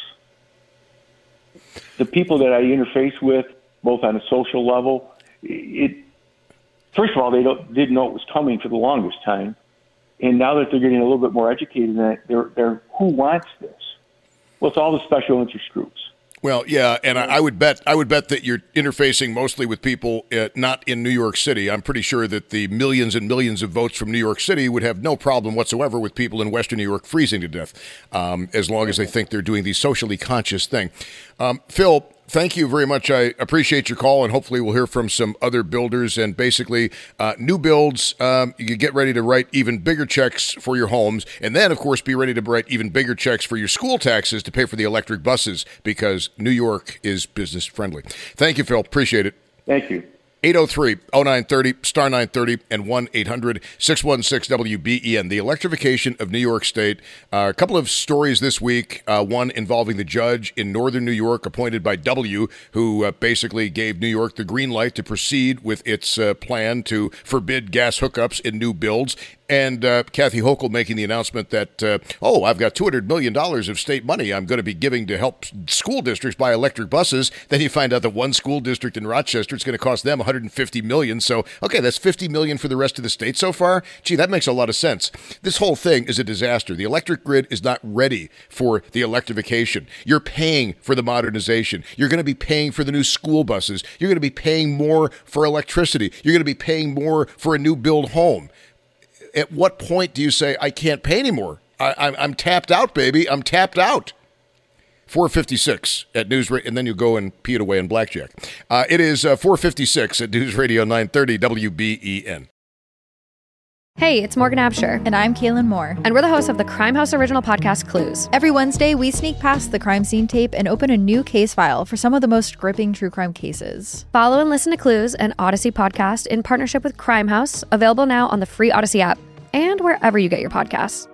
The people that I interface with, both on a social level, first of all, they didn't know it was coming for the longest time. And now that they're getting a little bit more educated in it, they're who wants this? Well, it's all the special interest groups. Well, yeah, and I would bet that you're interfacing mostly with people not in New York City. I'm pretty sure that the millions and millions of votes from New York City would have no problem whatsoever with people in Western New York freezing to death, as long as they think they're doing the socially conscious thing. Phil, thank you very much. I appreciate your call, and hopefully we'll hear from some other builders. And basically, new builds, you get ready to write even bigger checks for your homes. And then, of course, be ready to write even bigger checks for your school taxes to pay for the electric buses, because New York is business friendly. Thank you, Phil. Appreciate it. Thank you. 803-0930, star 930, and 1-800-616-WBEN. The electrification of New York State. A couple of stories this week, one involving the judge in northern New York appointed by W, who basically gave New York the green light to proceed with its plan to forbid gas hookups in new builds. And Kathy Hochul making the announcement that, I've got $200 million of state money I'm going to be giving to help school districts buy electric buses. Then you find out that one school district in Rochester, it's going to cost them $150 million. So, okay, that's $50 million for the rest of the state so far. Gee, that makes a lot of sense. This whole thing is a disaster. The electric grid is not ready for the electrification. You're paying for the modernization. You're going to be paying for the new school buses. You're going to be paying more for electricity. You're going to be paying more for a new build home. At what point do you say, I can't pay anymore? I'm tapped out, baby. I'm tapped out. 4:56 at News Radio, and then you go and pee it away in blackjack. It is 4:56 at News Radio 930 WBEN. Hey, it's Morgan Absher. And I'm Kaylin Moore. And we're the hosts of the Crime House original podcast, Clues. Every Wednesday, we sneak past the crime scene tape and open a new case file for some of the most gripping true crime cases. Follow and listen to Clues, an Odyssey podcast in partnership with Crime House, available now on the free Odyssey app and wherever you get your podcasts.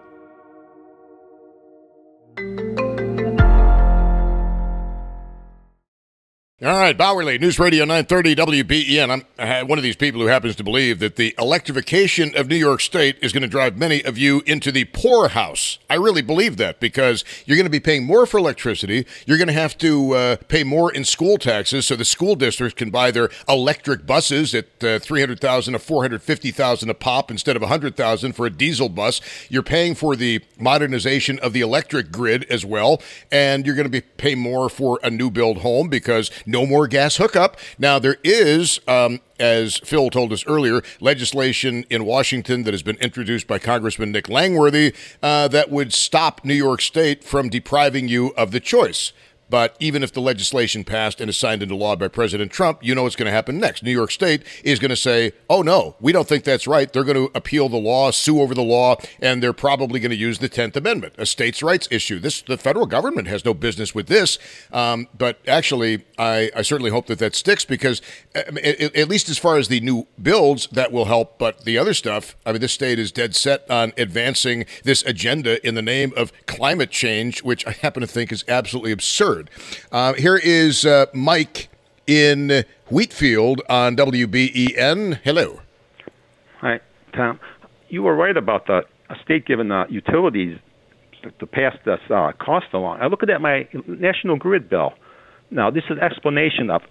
All right, Bowerly, News Radio 930 WBEN. I'm one of these people who happens to believe that the electrification of New York State is going to drive many of you into the poorhouse. I really believe that because you're going to be paying more for electricity. You're going to have to pay more in school taxes so the school districts can buy their electric buses at $300,000 to $450,000 a pop instead of $100,000 for a diesel bus. You're paying for the modernization of the electric grid as well, and you're going to be paying more for a new build home because no more gas hookup. Now, there is, as Phil told us earlier, legislation in Washington that has been introduced by Congressman Nick Langworthy that would stop New York State from depriving you of the choice. But even if the legislation passed and is signed into law by President Trump, you know what's going to happen next. New York State is going to say, oh, no, we don't think that's right. They're going to appeal the law, sue over the law, and they're probably going to use the 10th Amendment, a states' rights issue. The federal government has no business with this. But actually, I certainly hope that sticks because, at least as far as the new builds, that will help. But the other stuff, this state is dead set on advancing this agenda in the name of climate change, which I happen to think is absolutely absurd. Here is Mike in Wheatfield on WBEN. Hello. Hi, Tom. You were right about the state giving the utilities to pass this cost along. I look at my National Grid bill. Now, this is an explanation of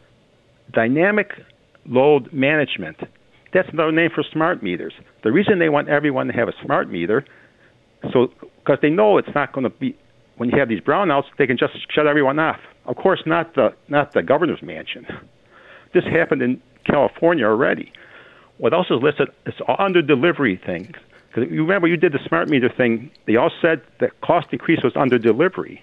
dynamic load management. That's another name for smart meters. The reason they want everyone to have a smart meter, because they know it's not going to be, when you have these brownouts, they can just shut everyone off. Of course, not the governor's mansion. This happened in California already. What else is listed is under delivery things. Because you remember you did the smart meter thing. They all said the cost increase was under delivery.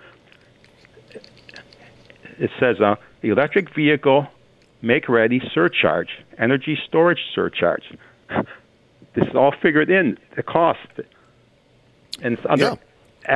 It says the electric vehicle make ready surcharge, energy storage surcharge. This is all figured in the cost, and it's under. Yeah.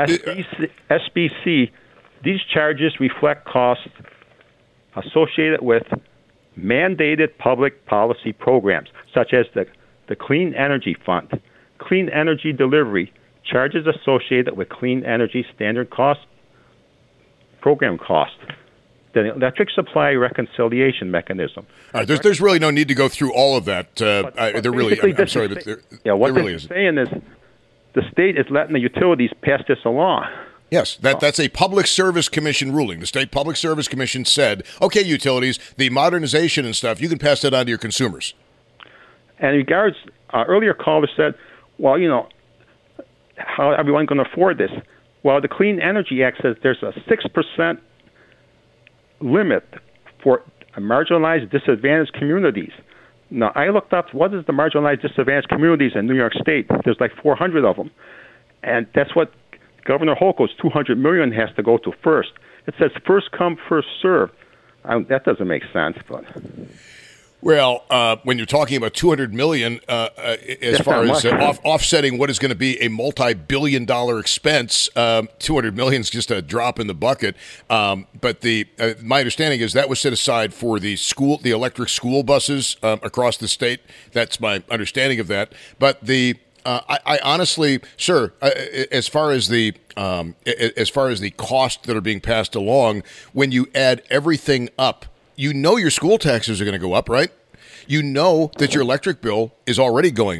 SBC, these charges reflect costs associated with mandated public policy programs, such as the Clean Energy Fund, Clean Energy Delivery, charges associated with Clean Energy Standard Cost, program cost, the Electric Supply Reconciliation Mechanism. All right, there's really no need to go through all of that. There really, I'm sorry, but what they're saying is, the state is letting the utilities pass this along. Yes, that's a Public Service Commission ruling. The State Public Service Commission said, okay, utilities, the modernization and stuff, you can pass that on to your consumers. And in regards, earlier caller said, well, how everyone going to afford this? Well, the Clean Energy Act says there's a 6% limit for marginalized, disadvantaged communities. Now, I looked up what is the marginalized, disadvantaged communities in New York State. There's like 400 of them. And that's what Governor Hochul's $200 million has to go to first. It says first come, first serve. That doesn't make sense. But well, when you're talking about $200 million, as far as offsetting what is going to be a multi-billion-dollar expense, $200 million is just a drop in the bucket. But my understanding is that was set aside for the electric school buses across the state. That's my understanding of that. But I honestly, sir, as far as the costs that are being passed along, when you add everything up, your school taxes are going to go up, right? You know that your electric bill is already going up.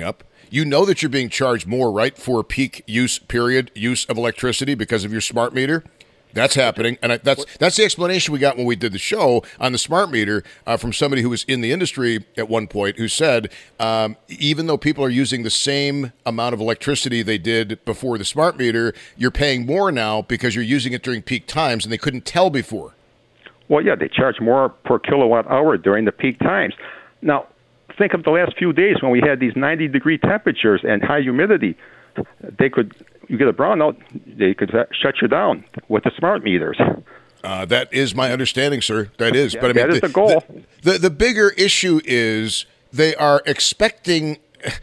you know that you're being charged more, right, for peak use of electricity because of your smart meter. That's happening, and that's the explanation we got when we did the show on the smart meter from somebody who was in the industry at one point who said even though people are using the same amount of electricity they did before the smart meter, you're paying more now because you're using it during peak times, and they couldn't tell before. Well, yeah, they charge more per kilowatt hour during the peak times. Now, think of the last few days when we had these 90-degree temperatures and high humidity. You get a brownout, they could shut you down with the smart meters. That is my understanding, sir. That is. Yeah, but I mean, that is the goal. The bigger issue is they're expecting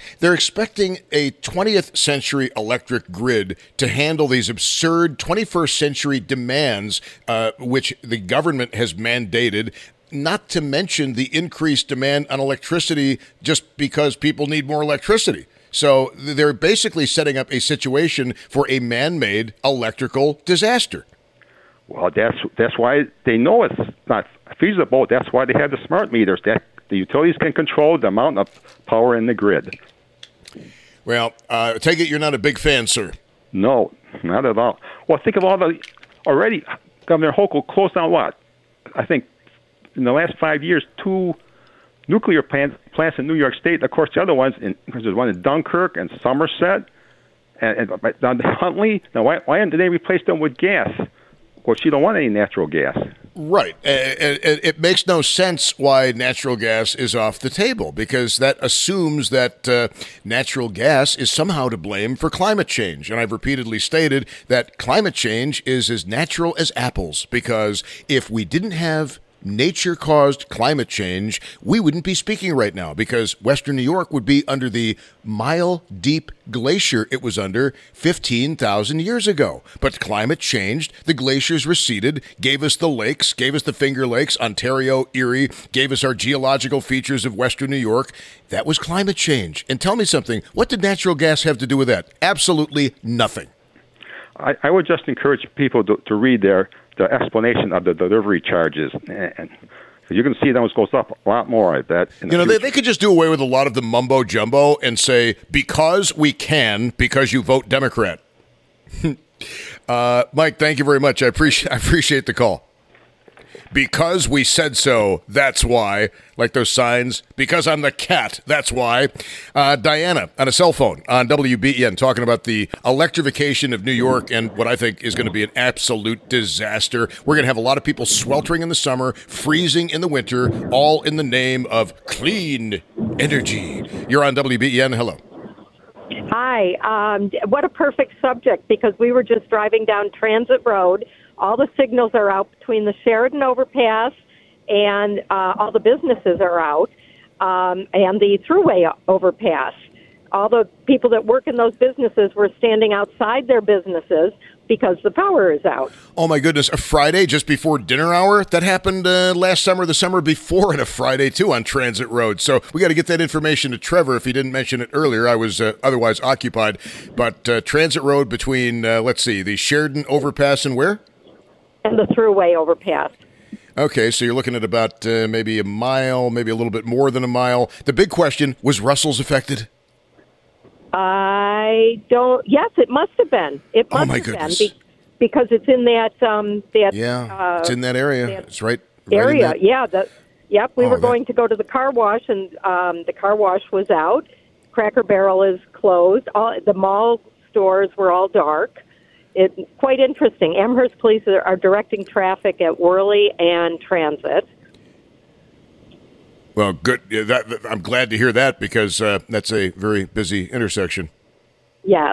a 20th century electric grid to handle these absurd 21st century demands, which the government has mandated, not to mention the increased demand on electricity just because people need more electricity. So they're basically setting up a situation for a man-made electrical disaster. Well, that's why they know it's not feasible. That's why they have the smart meters. That the utilities can control the amount of power in the grid. Well, take it you're not a big fan, sir. No, not at all. Well, think of all already, Governor Hochul closed down what? I think in the last 5 years, 2 nuclear plants in New York State. Of course, the other ones, because there's one in Dunkirk and Somerset and down to Huntley. Now, why didn't they replace them with gas? Well, she don't want any natural gas. Right. And it makes no sense why natural gas is off the table, because that assumes that natural gas is somehow to blame for climate change. And I've repeatedly stated that climate change is as natural as apples, because if we didn't have nature-caused climate change, we wouldn't be speaking right now, because Western New York would be under the mile-deep glacier it was under 15,000 years ago. But climate changed, the glaciers receded, gave us the lakes, gave us the Finger Lakes, Ontario, Erie, gave us our geological features of Western New York. That was climate change. And tell me something, what did natural gas have to do with that? Absolutely nothing. I would just encourage people to read the explanation of the delivery charges, and you can see those goes up a lot more, I bet. They could just do away with a lot of the mumbo jumbo and say, because we can, because you vote Democrat. Mike, thank you very much. I appreciate the call. Because we said so, that's why. Like those signs. Because I'm the cat, that's why. Diana, on a cell phone on WBEN, talking about the electrification of New York and what I think is going to be an absolute disaster. We're going to have a lot of people sweltering in the summer, freezing in the winter, all in the name of clean energy. You're on WBEN. Hello. Hi. What a perfect subject, because we were just driving down Transit Road. All the signals are out between the Sheridan overpass and all the businesses are out, and the Thruway overpass. All the people that work in those businesses were standing outside their businesses because the power is out. Oh, my goodness. A Friday just before dinner hour? That happened last summer, the summer before, and a Friday, too, on Transit Road. So we got to get that information to Trevor if he didn't mention it earlier. I was otherwise occupied. But Transit Road between, the Sheridan overpass and where? And the Thruway overpass. Okay, so you're looking at about maybe a mile, maybe a little bit more than a mile. The big question, was Russell's affected? Yes, it must have been. It must have been because it's in that it's in that area. It's right area. In that. Yeah, we were going to go to the car wash, and the car wash was out. Cracker Barrel is closed. The mall stores were all dark. It's quite interesting. Amherst police are directing traffic at Worley and Transit. Well, good. I'm glad to hear that, because that's a very busy intersection. Yes.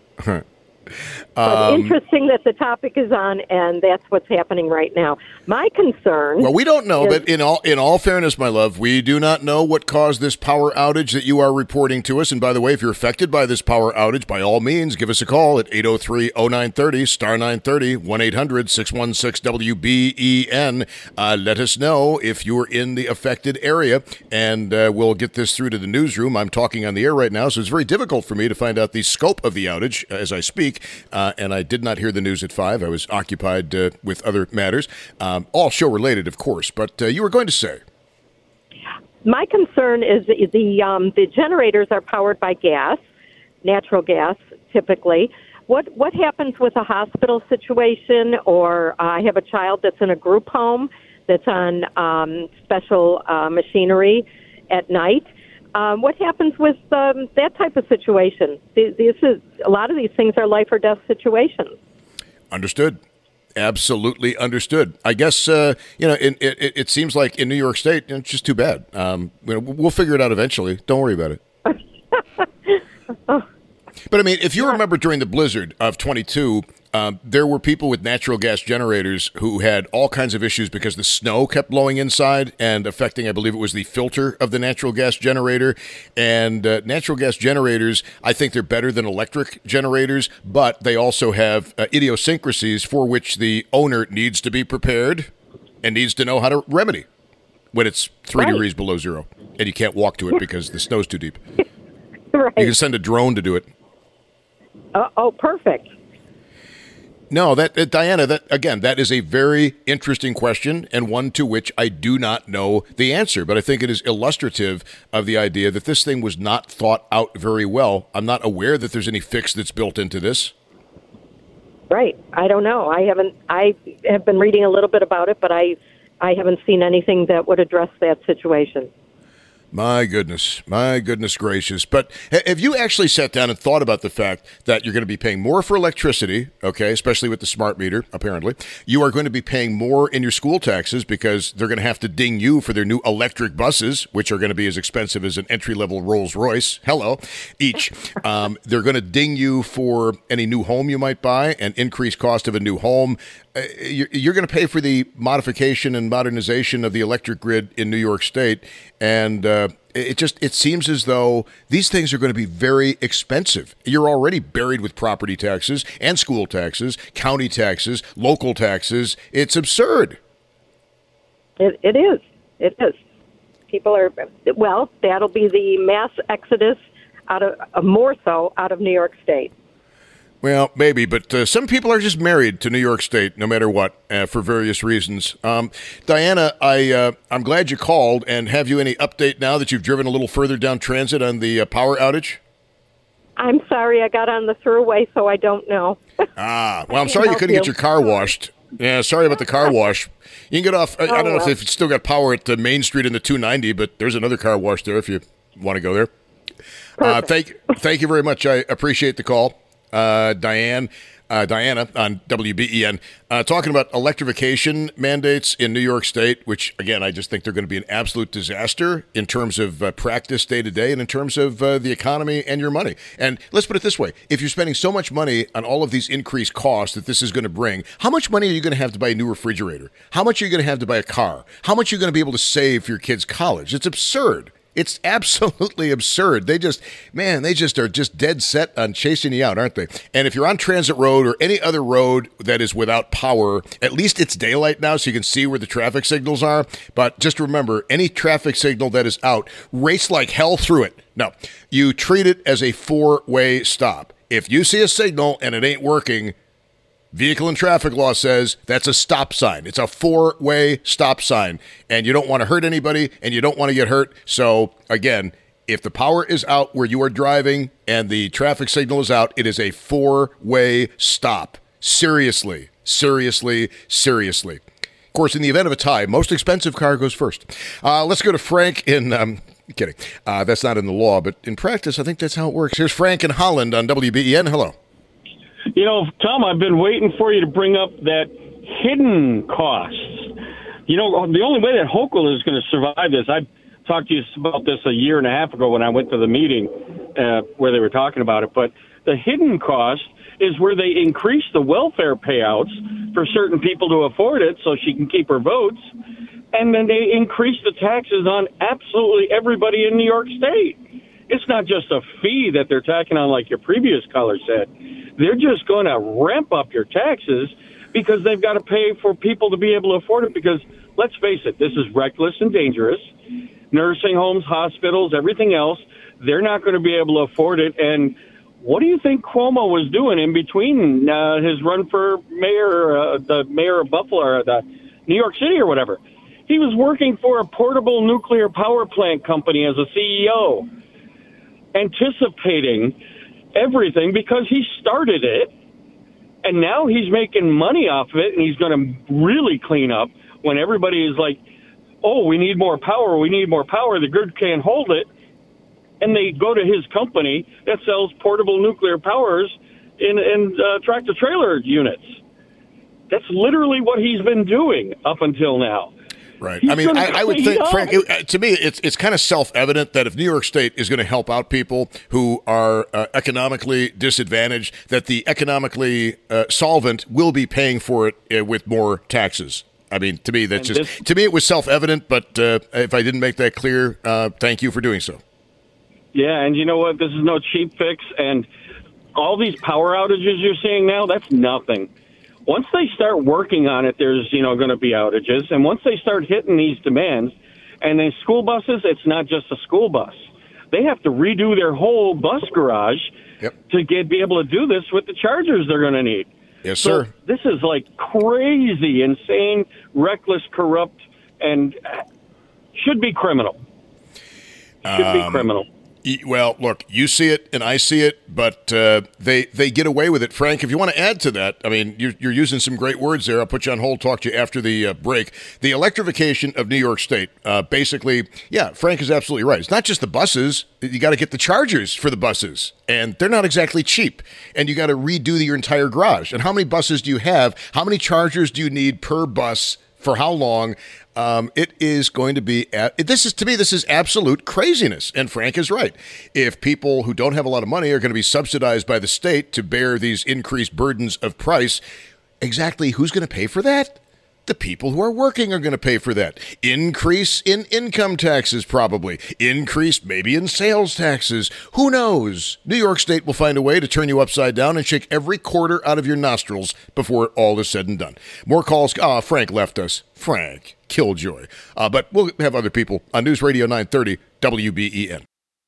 But interesting that the topic is on, and that's what's happening right now. My concern... Well, we don't know, but in all fairness, my love, we do not know what caused this power outage that you are reporting to us. And by the way, if you're affected by this power outage, by all means, give us a call at 803-0930, star 930, 1-800-616-WBEN. Let us know if you're in the affected area, and we'll get this through to the newsroom. I'm talking on the air right now, so it's very difficult for me to find out the scope of the outage as I speak. And I did not hear the news at 5. I was occupied with other matters, all show-related, of course. But you were going to say? My concern is the generators are powered by gas, natural gas, typically. What happens with a hospital situation, or I have a child that's in a group home that's on special machinery at night? What happens with that type of situation? A lot of these things are life or death situations. Understood. Absolutely understood. I guess, it seems like in New York State, it's just too bad. We'll figure it out eventually. Don't worry about it. But, I mean, if you remember during the blizzard of 22, there were people with natural gas generators who had all kinds of issues because the snow kept blowing inside and affecting, I believe it was the filter of the natural gas generator. And natural gas generators, I think they're better than electric generators, but they also have idiosyncrasies for which the owner needs to be prepared and needs to know how to remedy when it's 3 degrees below zero and you can't walk to it because the snow's too deep. Right. You can send a drone to do it. Perfect. No, Diana, that is a very interesting question and one to which I do not know the answer, but I think it is illustrative of the idea that this thing was not thought out very well. I'm not aware that there's any fix that's built into this. Right. I don't know. I have been reading a little bit about it, but I haven't seen anything that would address that situation. My goodness gracious. But have you actually sat down and thought about the fact that you're going to be paying more for electricity, okay, especially with the smart meter, apparently. You are going to be paying more in your school taxes because they're going to have to ding you for their new electric buses, which are going to be as expensive as an entry-level Rolls-Royce. Hello, each. They're going to ding you for any new home you might buy and increased cost of a new home. You're going to pay for the modification and modernization of the electric grid in New York State, and it seems as though these things are going to be very expensive. You're already buried with property taxes and school taxes, county taxes, local taxes. It's absurd. It is. It is. People are, that'll be the mass exodus out of New York State. Well, maybe, but some people are just married to New York State, no matter what, for various reasons. Diana, I'm glad you called, and have you any update now that you've driven a little further down transit on the power outage? I'm sorry, I got on the throughway, so I don't know. Well, I'm sorry you couldn't get your car washed. Yeah, sorry about the car wash. You can get off, I don't know if it's still got power at Main Street in the 290, but there's another car wash there if you want to go there. Thank you very much. I appreciate the call. Diana on WBEN, talking about electrification mandates in New York State, which, again, I just think they're going to be an absolute disaster in terms of practice day to day and in terms of the economy and your money. And let's put it this way. If you're spending so much money on all of these increased costs that this is going to bring, how much money are you going to have to buy a new refrigerator? How much are you going to have to buy a car? How much are you going to be able to save for your kids' college? It's absurd. It's absolutely absurd. They just are just dead set on chasing you out, aren't they? And if you're on Transit Road or any other road that is without power, at least it's daylight now so you can see where the traffic signals are. But just remember, any traffic signal that is out, race like hell through it. No, you treat it as a four-way stop. If you see a signal and it ain't working, vehicle and traffic law says that's a stop sign. It's a four-way stop sign, and you don't want to hurt anybody, and you don't want to get hurt. So, again, if the power is out where you are driving and the traffic signal is out, it is a four-way stop. Seriously, seriously, seriously. Of course, in the event of a tie, most expensive car goes first. Let's go to Frank in... kidding. That's not in the law, but in practice, I think that's how it works. Here's Frank in Holland on WBEN. Hello. You know, Tom, I've been waiting for you to bring up that hidden costs. You know, the only way that Hochul is going to survive this, I talked to you about this a year and a half ago when I went to the meeting where they were talking about it, but the hidden cost is where they increase the welfare payouts for certain people to afford it so she can keep her votes, and then they increase the taxes on absolutely everybody in New York State. It's not just a fee that they're tacking on like your previous caller said. They're just going to ramp up your taxes because they've got to pay for people to be able to afford it because, let's face it, this is reckless and dangerous. Nursing homes, hospitals, everything else, they're not going to be able to afford it. And what do you think Cuomo was doing in between his run for mayor, the mayor of Buffalo, or the New York City or whatever? He was working for a portable nuclear power plant company as a CEO, anticipating everything because he started it, and now he's making money off of it, and he's going to really clean up when everybody is like, oh, we need more power, the grid can't hold it, and they go to his company that sells portable nuclear powers in tractor-trailer units. That's literally what he's been doing up until now. Right. I mean, I would think, Frank, to me, it's kind of self-evident that if New York State is going to help out people who are economically disadvantaged, that the economically solvent will be paying for it with more taxes. I mean, to me, to me, it was self-evident, but if I didn't make that clear, thank you for doing so. Yeah, and you know what? This is no cheap fix, and all these power outages you're seeing now, that's nothing. Once they start working on it, there's, going to be outages. And once they start hitting these demands, and then school buses, it's not just a school bus. They have to redo their whole bus garage to be able to do this with the chargers they're going to need. Yes, sir. So this is like crazy, insane, reckless, corrupt, and should be criminal. Should be criminal. Well, look, you see it and I see it, but they get away with it. Frank, if you want to add to that, I mean, you're using some great words there. I'll put you on hold, talk to you after the break. The electrification of New York State, basically, yeah, Frank is absolutely right. It's not just the buses. You got to get the chargers for the buses, and they're not exactly cheap. And you got to redo your entire garage. And how many buses do you have? How many chargers do you need per bus? For how long? It is going to be. This is absolute craziness. And Frank is right. If people who don't have a lot of money are going to be subsidized by the state to bear these increased burdens of price, exactly who's going to pay for that? The people who are working are going to pay for that. Increase in income taxes, probably. Increase maybe in sales taxes. Who knows? New York State will find a way to turn you upside down and shake every quarter out of your nostrils before all is said and done. More calls. Frank left us. Frank, killjoy. But we'll have other people on News Radio 930 WBEN.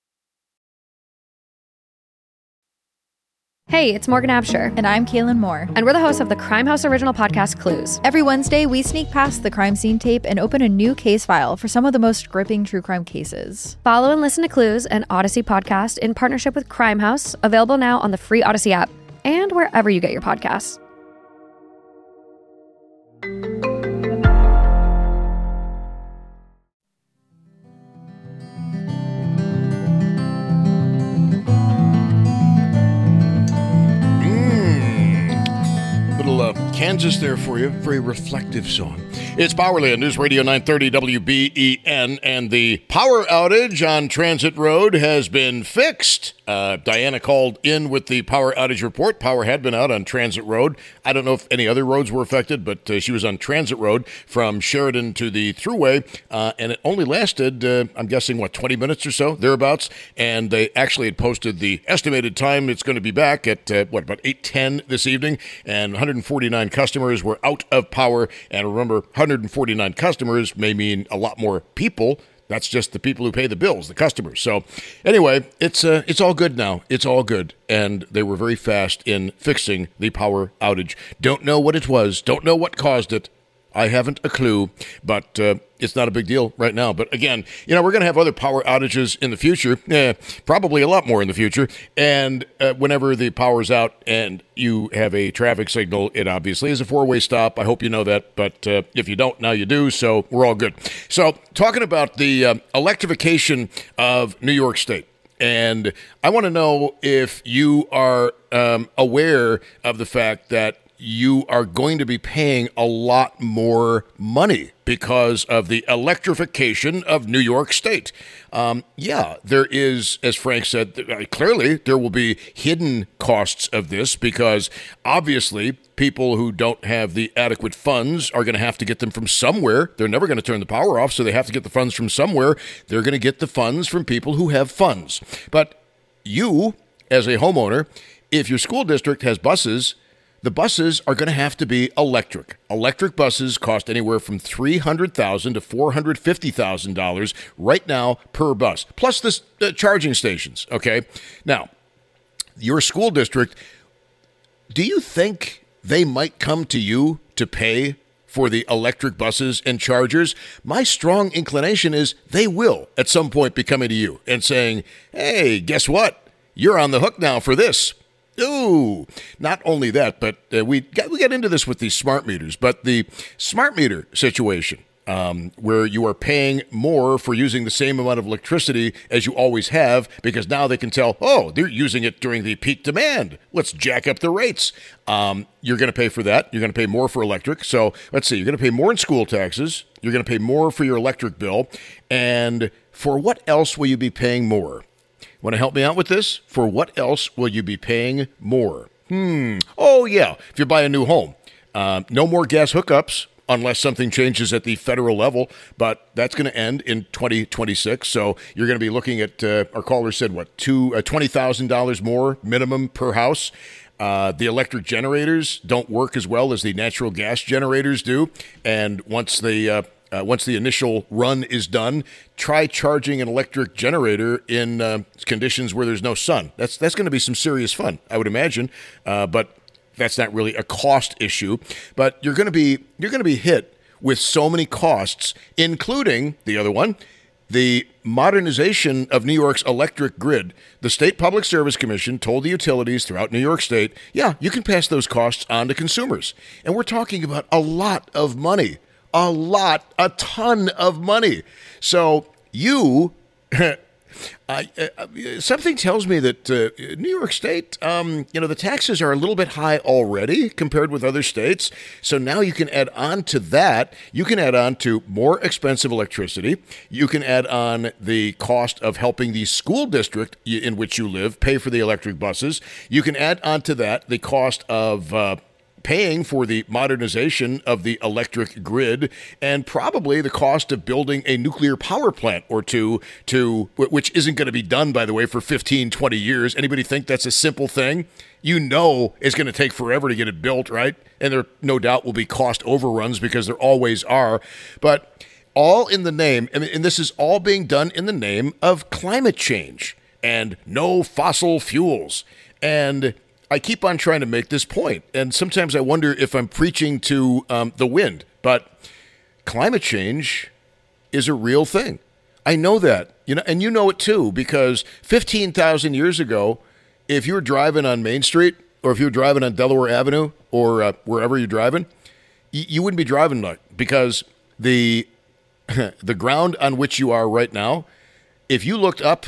Hey, it's Morgan Absher. And I'm Kaylin Moore. And we're the hosts of the Crime House original podcast, Clues. Every Wednesday, we sneak past the crime scene tape and open a new case file for some of the most gripping true crime cases. Follow and listen to Clues, an Odyssey podcast in partnership with Crime House, available now on the free Odyssey app and wherever you get your podcasts. Kansas there for you. Very reflective song. It's Powerly on News Radio 930 WBEN, and the power outage on Transit Road has been fixed. Diana called in with the power outage report. Power had been out on Transit Road. I don't know if any other roads were affected, but she was on Transit Road from Sheridan to the Thruway, and it only lasted, I'm guessing, 20 minutes or so, thereabouts, and they actually had posted the estimated time it's going to be back at, about 8:10 this evening, and 149 customers were out of power, and remember, 149 customers may mean a lot more people. That's just the people who pay the bills, the customers. So anyway, it's all good now. It's all good. And they were very fast in fixing the power outage. Don't know what it was. Don't know what caused it. I haven't a clue, but it's not a big deal right now. But again, we're going to have other power outages in the future, probably a lot more in the future. And whenever the power's out and you have a traffic signal, it obviously is a four-way stop. I hope you know that. But if you don't, now you do. So we're all good. So talking about the electrification of New York State. And I want to know if you are aware of the fact that you are going to be paying a lot more money because of the electrification of New York State. There is, as Frank said, clearly there will be hidden costs of this because obviously people who don't have the adequate funds are going to have to get them from somewhere. They're never going to turn the power off, so they have to get the funds from somewhere. They're going to get the funds from people who have funds. But you, as a homeowner, if your school district has buses, the buses are going to have to be electric. Electric buses cost anywhere from $300,000 to $450,000 right now per bus, plus the charging stations, okay? Now, your school district, do you think they might come to you to pay for the electric buses and chargers, my strong inclination is they will at some point be coming to you and saying, hey, guess what? You're on the hook now for this. Ooh, not only that, but we got into this with the smart meters, but the smart meter situation, where you are paying more for using the same amount of electricity as you always have, because now they can tell, oh, they're using it during the peak demand. Let's jack up the rates. You're going to pay for that. You're going to pay more for electric. So let's see, you're going to pay more in school taxes. You're going to pay more for your electric bill. And for what else will you be paying more? Want to help me out with this? For what else will you be paying more? Oh, yeah. If you buy a new home, no more gas hookups unless something changes at the federal level, but that's going to end in 2026. So you're going to be looking at, our caller said, what, $20,000 more minimum per house. The electric generators don't work as well as the natural gas generators do. And once the initial run is done, try charging an electric generator in conditions where there's no sun. That's going to be some serious fun, I would imagine. But that's not really a cost issue. But you're going to be hit with so many costs, including the other one, the modernization of New York's electric grid. The State Public Service Commission told the utilities throughout New York State, yeah, you can pass those costs on to consumers. And we're talking about a lot of money. A ton of money. So you, something tells me that New York State, the taxes are a little bit high already compared with other states. So now you can add on to that. You can add on to more expensive electricity. You can add on the cost of helping the school district in which you live pay for the electric buses. You can add on to that the cost of paying for the modernization of the electric grid, and probably the cost of building a nuclear power plant or two, which isn't going to be done, by the way, for 15, 20 years. Anybody think that's a simple thing? You know it's going to take forever to get it built, right? And there no doubt will be cost overruns, because there always are. But all in the name, and this is all being done in the name of climate change and no fossil fuels. And I keep on trying to make this point, and sometimes I wonder if I'm preaching to the wind, but climate change is a real thing. I know that, and you know it too, because 15,000 years ago, if you were driving on Main Street, or if you were driving on Delaware Avenue, or wherever you're driving, you wouldn't be driving like, because the ground on which you are right now, if you looked up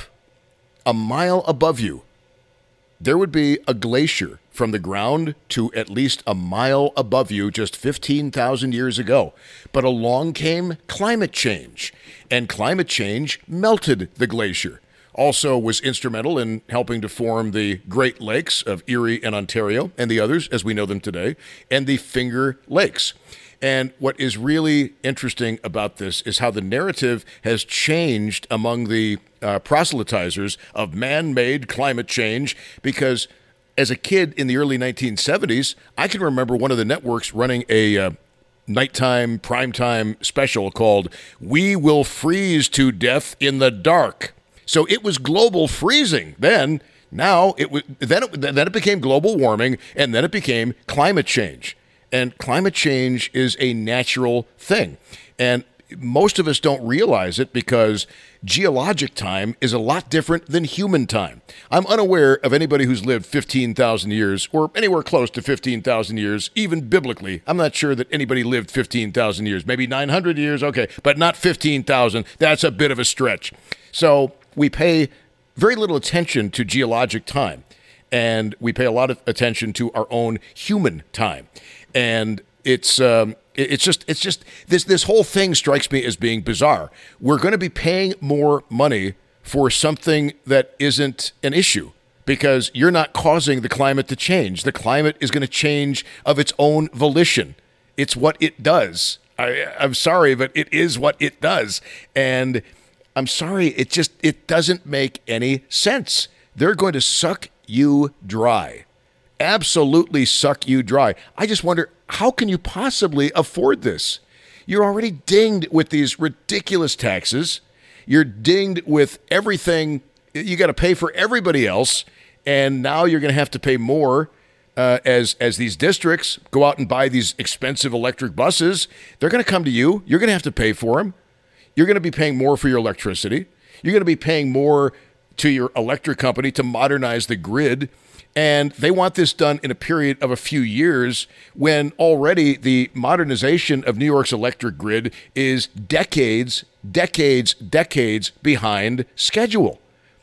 a mile above you, there would be a glacier from the ground to at least a mile above you just 15,000 years ago. But along came climate change, and climate change melted the glacier. Also was instrumental in helping to form the Great Lakes of Erie and Ontario, and the others as we know them today, and the Finger Lakes. And what is really interesting about this is how the narrative has changed among the proselytizers of man-made climate change, because as a kid in the early 1970s, I can remember one of the networks running a nighttime, primetime special called "We Will Freeze to Death in the Dark." So it was global freezing then. Now then it became global warming, and then it became climate change. And climate change is a natural thing. And most of us don't realize it, because geologic time is a lot different than human time. I'm unaware of anybody who's lived 15,000 years or anywhere close to 15,000 years, even biblically. I'm not sure that anybody lived 15,000 years, maybe 900 years, okay, but not 15,000. That's a bit of a stretch. So we pay very little attention to geologic time, and we pay a lot of attention to our own human time. And it's just this whole thing strikes me as being bizarre. We're going to be paying more money for something that isn't an issue, because you're not causing the climate to change. The climate is going to change of its own volition. It's what it does. I'm sorry, but it is what it does. And I'm sorry, it doesn't make any sense. They're going to suck you dry. Absolutely suck you dry. I just wonder, how can you possibly afford this? You're already dinged with these ridiculous taxes. You're dinged with everything. You got to pay for everybody else. And now you're going to have to pay more as these districts go out and buy these expensive electric buses, they're going to come to you. You're going to have to pay for them. You're going to be paying more for your electricity. You're going to be paying more to your electric company to modernize the grid. And they want this done in a period of a few years when already the modernization of New York's electric grid is decades behind schedule.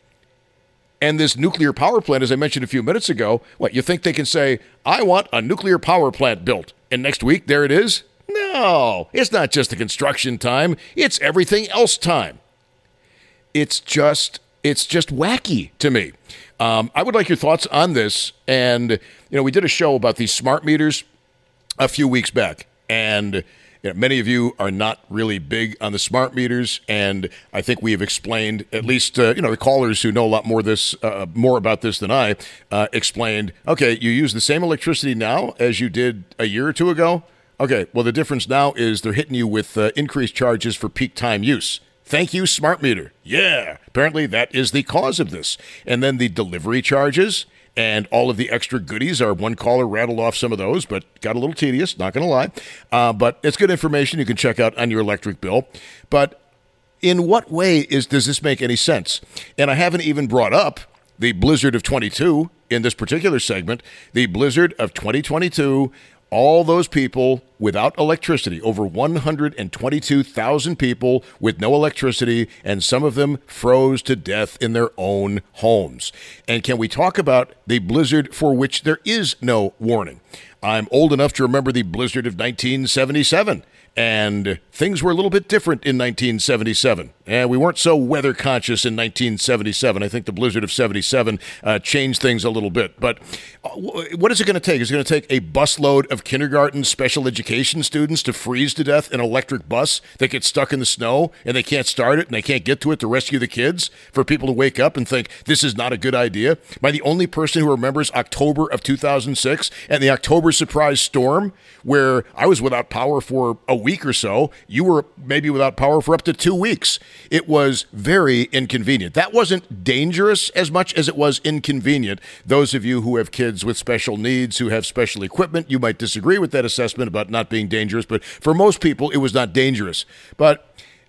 And this nuclear power plant, as I mentioned a few minutes ago, what, you think they can say, I want a nuclear power plant built, and next week there it is? No, it's not just the construction time, it's everything else time. It's just wacky to me. I would like your thoughts on this. And, we did a show about these smart meters a few weeks back. And many of you are not really big on the smart meters. And I think we have explained, at least, the callers who know a lot more about this than I, explained, okay, you use the same electricity now as you did a year or two ago. Okay, well, the difference now is they're hitting you with increased charges for peak time use. Thank you, smart meter. Yeah, apparently that is the cause of this. And then the delivery charges and all of the extra goodies. Our one caller rattled off some of those, but got a little tedious, not going to lie. But it's good information you can check out on your electric bill. But in what way does this make any sense? And I haven't even brought up the blizzard of 22 in this particular segment. The blizzard of 2022, all those people without electricity, over 122,000 people with no electricity, and some of them froze to death in their own homes. And can we talk about the blizzard for which there is no warning? I'm old enough to remember the blizzard of 1977. And things were a little bit different in 1977. And we weren't so weather conscious in 1977. I think the blizzard of 77 changed things a little bit. But what is it going to take? Is it going to take a busload of kindergarten special education students to freeze to death in an electric bus that gets stuck in the snow and they can't start it and they can't get to it to rescue the kids, for people to wake up and think this is not a good idea? Am I the only person who remembers October of 2006 and the October surprise storm where I was without power for a week or so? You were maybe without power for up to 2 weeks. It was very inconvenient. That wasn't dangerous as much as it was inconvenient. Those of you who have kids with special needs, who have special equipment, you might disagree with that assessment about not being dangerous, but for most people, it was not dangerous. But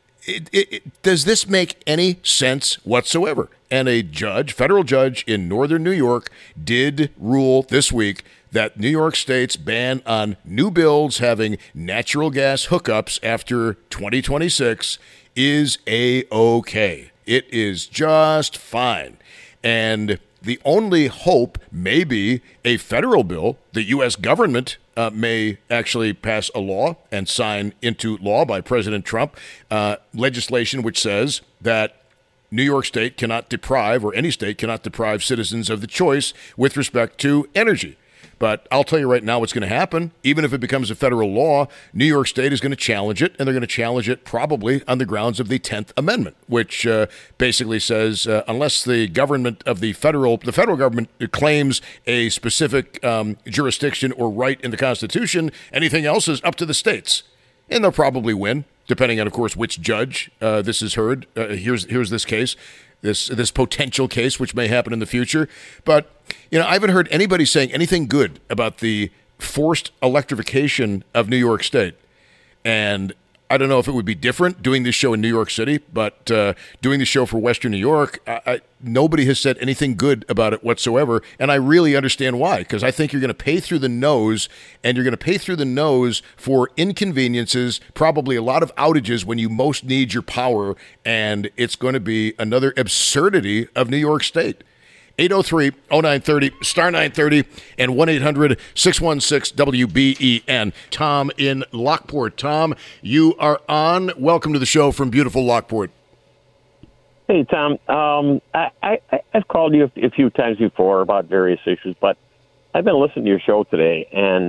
does this make any sense whatsoever? And a federal judge in northern New York did rule this week that New York State's ban on new builds having natural gas hookups after 2026 is A-OK. It is just fine. And the only hope may be a federal bill. The U.S. government may actually pass a law and sign into law by President Trump legislation which says that New York State cannot deprive, or any state cannot deprive, citizens of the choice with respect to energy. But I'll tell you right now what's going to happen. Even if it becomes a federal law, New York State is going to challenge it, and they're going to challenge it probably on the grounds of the 10th Amendment, which basically says unless the federal government claims a specific jurisdiction or right in the Constitution, anything else is up to the states. And they'll probably win, depending on, of course, which judge this is heard. Here's this case. This potential case, which may happen in the future. But, I haven't heard anybody saying anything good about the forced electrification of New York State. And I don't know if it would be different doing this show in New York City, but doing the show for Western New York, nobody has said anything good about it whatsoever. And I really understand why, because I think you're going to pay through the nose, and you're going to pay through the nose for inconveniences, probably a lot of outages when you most need your power. And it's going to be another absurdity of New York State. 803-0930, star 930, and 1-800-616-WBEN. Tom in Lockport. Tom, you are on. Welcome to the show from beautiful Lockport. Hey, Tom. I've called you a few times before about various issues, but I've been listening to your show today, and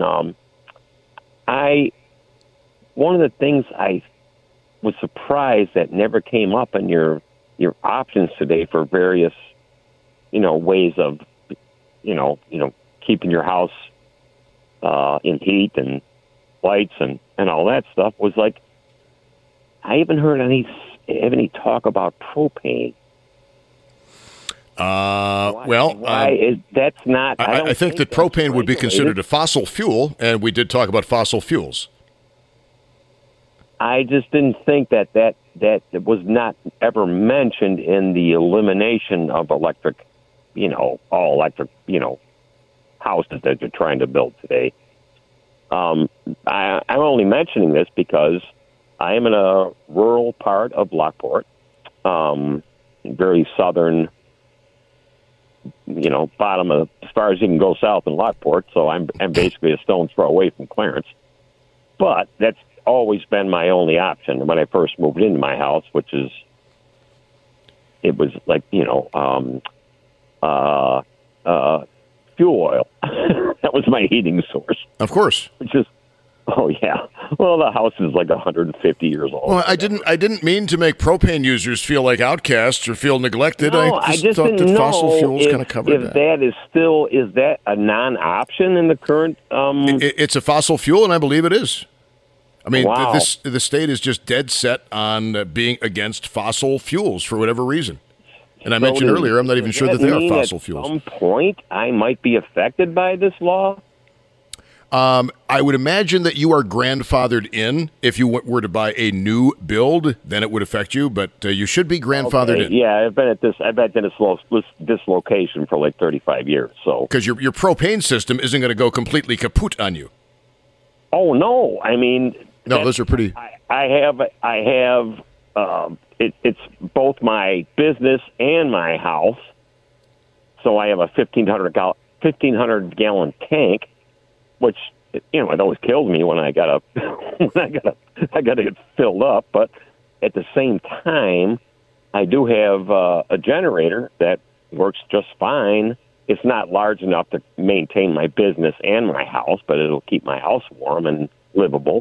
one of the things I was surprised that never came up in your options today for various ways of, keeping your house in heat and lights and all that stuff was like, I haven't heard any talk about propane. That's not? I think that propane would be considered a fossil fuel, and we did talk about fossil fuels. I just didn't think that was not ever mentioned in the elimination of electric, all electric, houses that they're trying to build today. I'm only mentioning this because I am in a rural part of Lockport, very southern, bottom of, as far as you can go south in Lockport. So I'm basically a stone's throw away from Clarence. But that's always been my only option when I first moved into my house, it was like, fuel oil. That was my heating source. Of course. Oh yeah. Well, the house is like 150 years old. Well, I didn't mean to make propane users feel like outcasts or feel neglected. No, I just thought that fossil fuels kind of covered that. Is that a non-option in the current? It's a fossil fuel, and I believe it is. I mean, wow. the state is just dead set on being against fossil fuels for whatever reason. And I mentioned earlier, I'm not even sure that they are fossil fuels. At some point, I might be affected by this law? I would imagine that you are grandfathered in. If you were to buy a new build, then it would affect you, but you should be grandfathered in. Yeah, I've been at this location for like 35 years. So because your propane system isn't going to go completely kaput on you. Oh no! I mean, no, those are pretty. It's both my business and my house. So I have a 1,500 gallon tank, which it always kills me when I gotta get filled up. But at the same time, I do have a generator that works just fine. It's not large enough to maintain my business and my house, but it'll keep my house warm and livable.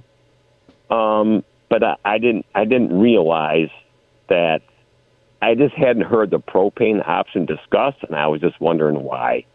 But I didn't realize that. I just hadn't heard the propane option discussed, and I was just wondering why.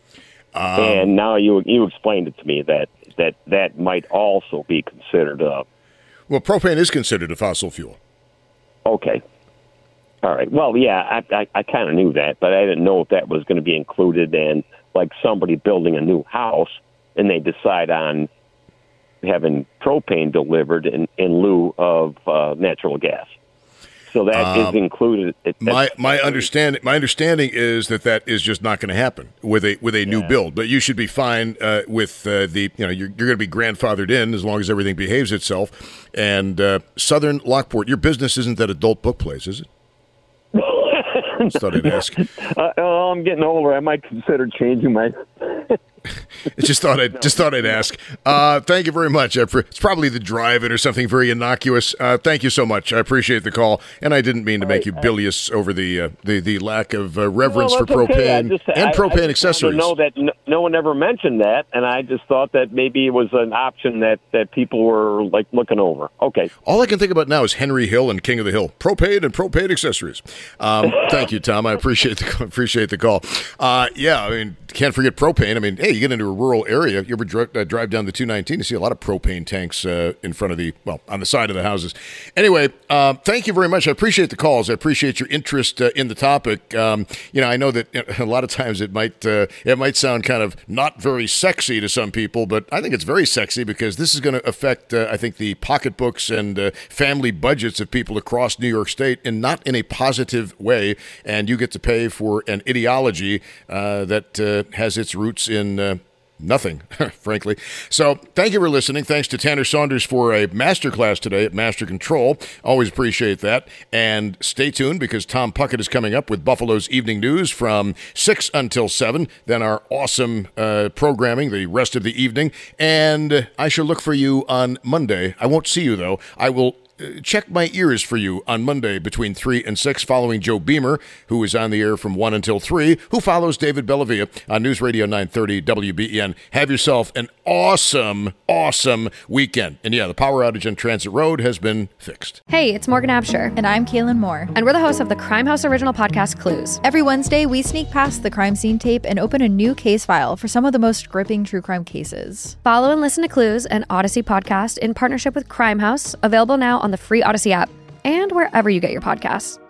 And now you explained it to me that might also be considered a. Well, propane is considered a fossil fuel. Okay. All right. Well, yeah, I kind of knew that, but I didn't know if that was going to be included in, like, somebody building a new house and they decide on having propane delivered in lieu of natural gas. So that is included. My understanding is that is just not going to happen with a new build. But you should be fine with you're going to be grandfathered in as long as everything behaves itself. And Southern Lockport, your business isn't that adult book place, is it? Just thought I'd ask. I'm getting older. I might consider changing my. Just thought I'd ask. Thank you very much. It's probably the drive-in or something very innocuous. Thank you so much. I appreciate the call, and I didn't mean to make you bilious over the lack of reverence for propane and propane accessories. I know that no one ever mentioned that, and I just thought that maybe it was an option that people were like looking over. Okay. All I can think about now is Henry Hill and King of the Hill. Propane and propane accessories. Thank you, Tom. I appreciate the call. Yeah, I mean, can't forget propane. I mean, hey, you get into a rural area, you ever drive down the 219, you see a lot of propane tanks in front of on the side of the houses. Anyway, thank you very much. I appreciate the calls. I appreciate your interest in the topic. I know that a lot of times it might sound kind of not very sexy to some people, but I think it's very sexy because this is going to affect, I think, the pocketbooks and family budgets of people across New York State, and not in a positive way. And you get to pay for an ideology that has its roots in nothing, frankly. So thank you for listening. Thanks to Tanner Saunders for a masterclass today at Master Control. Always appreciate that. And stay tuned because Tom Puckett is coming up with Buffalo's Evening News from 6 until 7. Then our awesome programming the rest of the evening. And I shall look for you on Monday. I won't see you, though. I will check my ears for you on Monday between 3 and 6, following Joe Beamer, who is on the air from 1 until 3, who follows David Bellavia on News Radio 930 WBEN. Have yourself an awesome weekend. And yeah, the power outage on Transit Road has been fixed. Hey, it's Morgan Absher. And I'm Kaylin Moore. And we're the hosts of the Crime House original podcast, Clues. Every Wednesday, we sneak past the crime scene tape and open a new case file for some of the most gripping true crime cases. Follow and listen to Clues, an Odyssey podcast in partnership with Crime House, available now on the free Odyssey app and wherever you get your podcasts.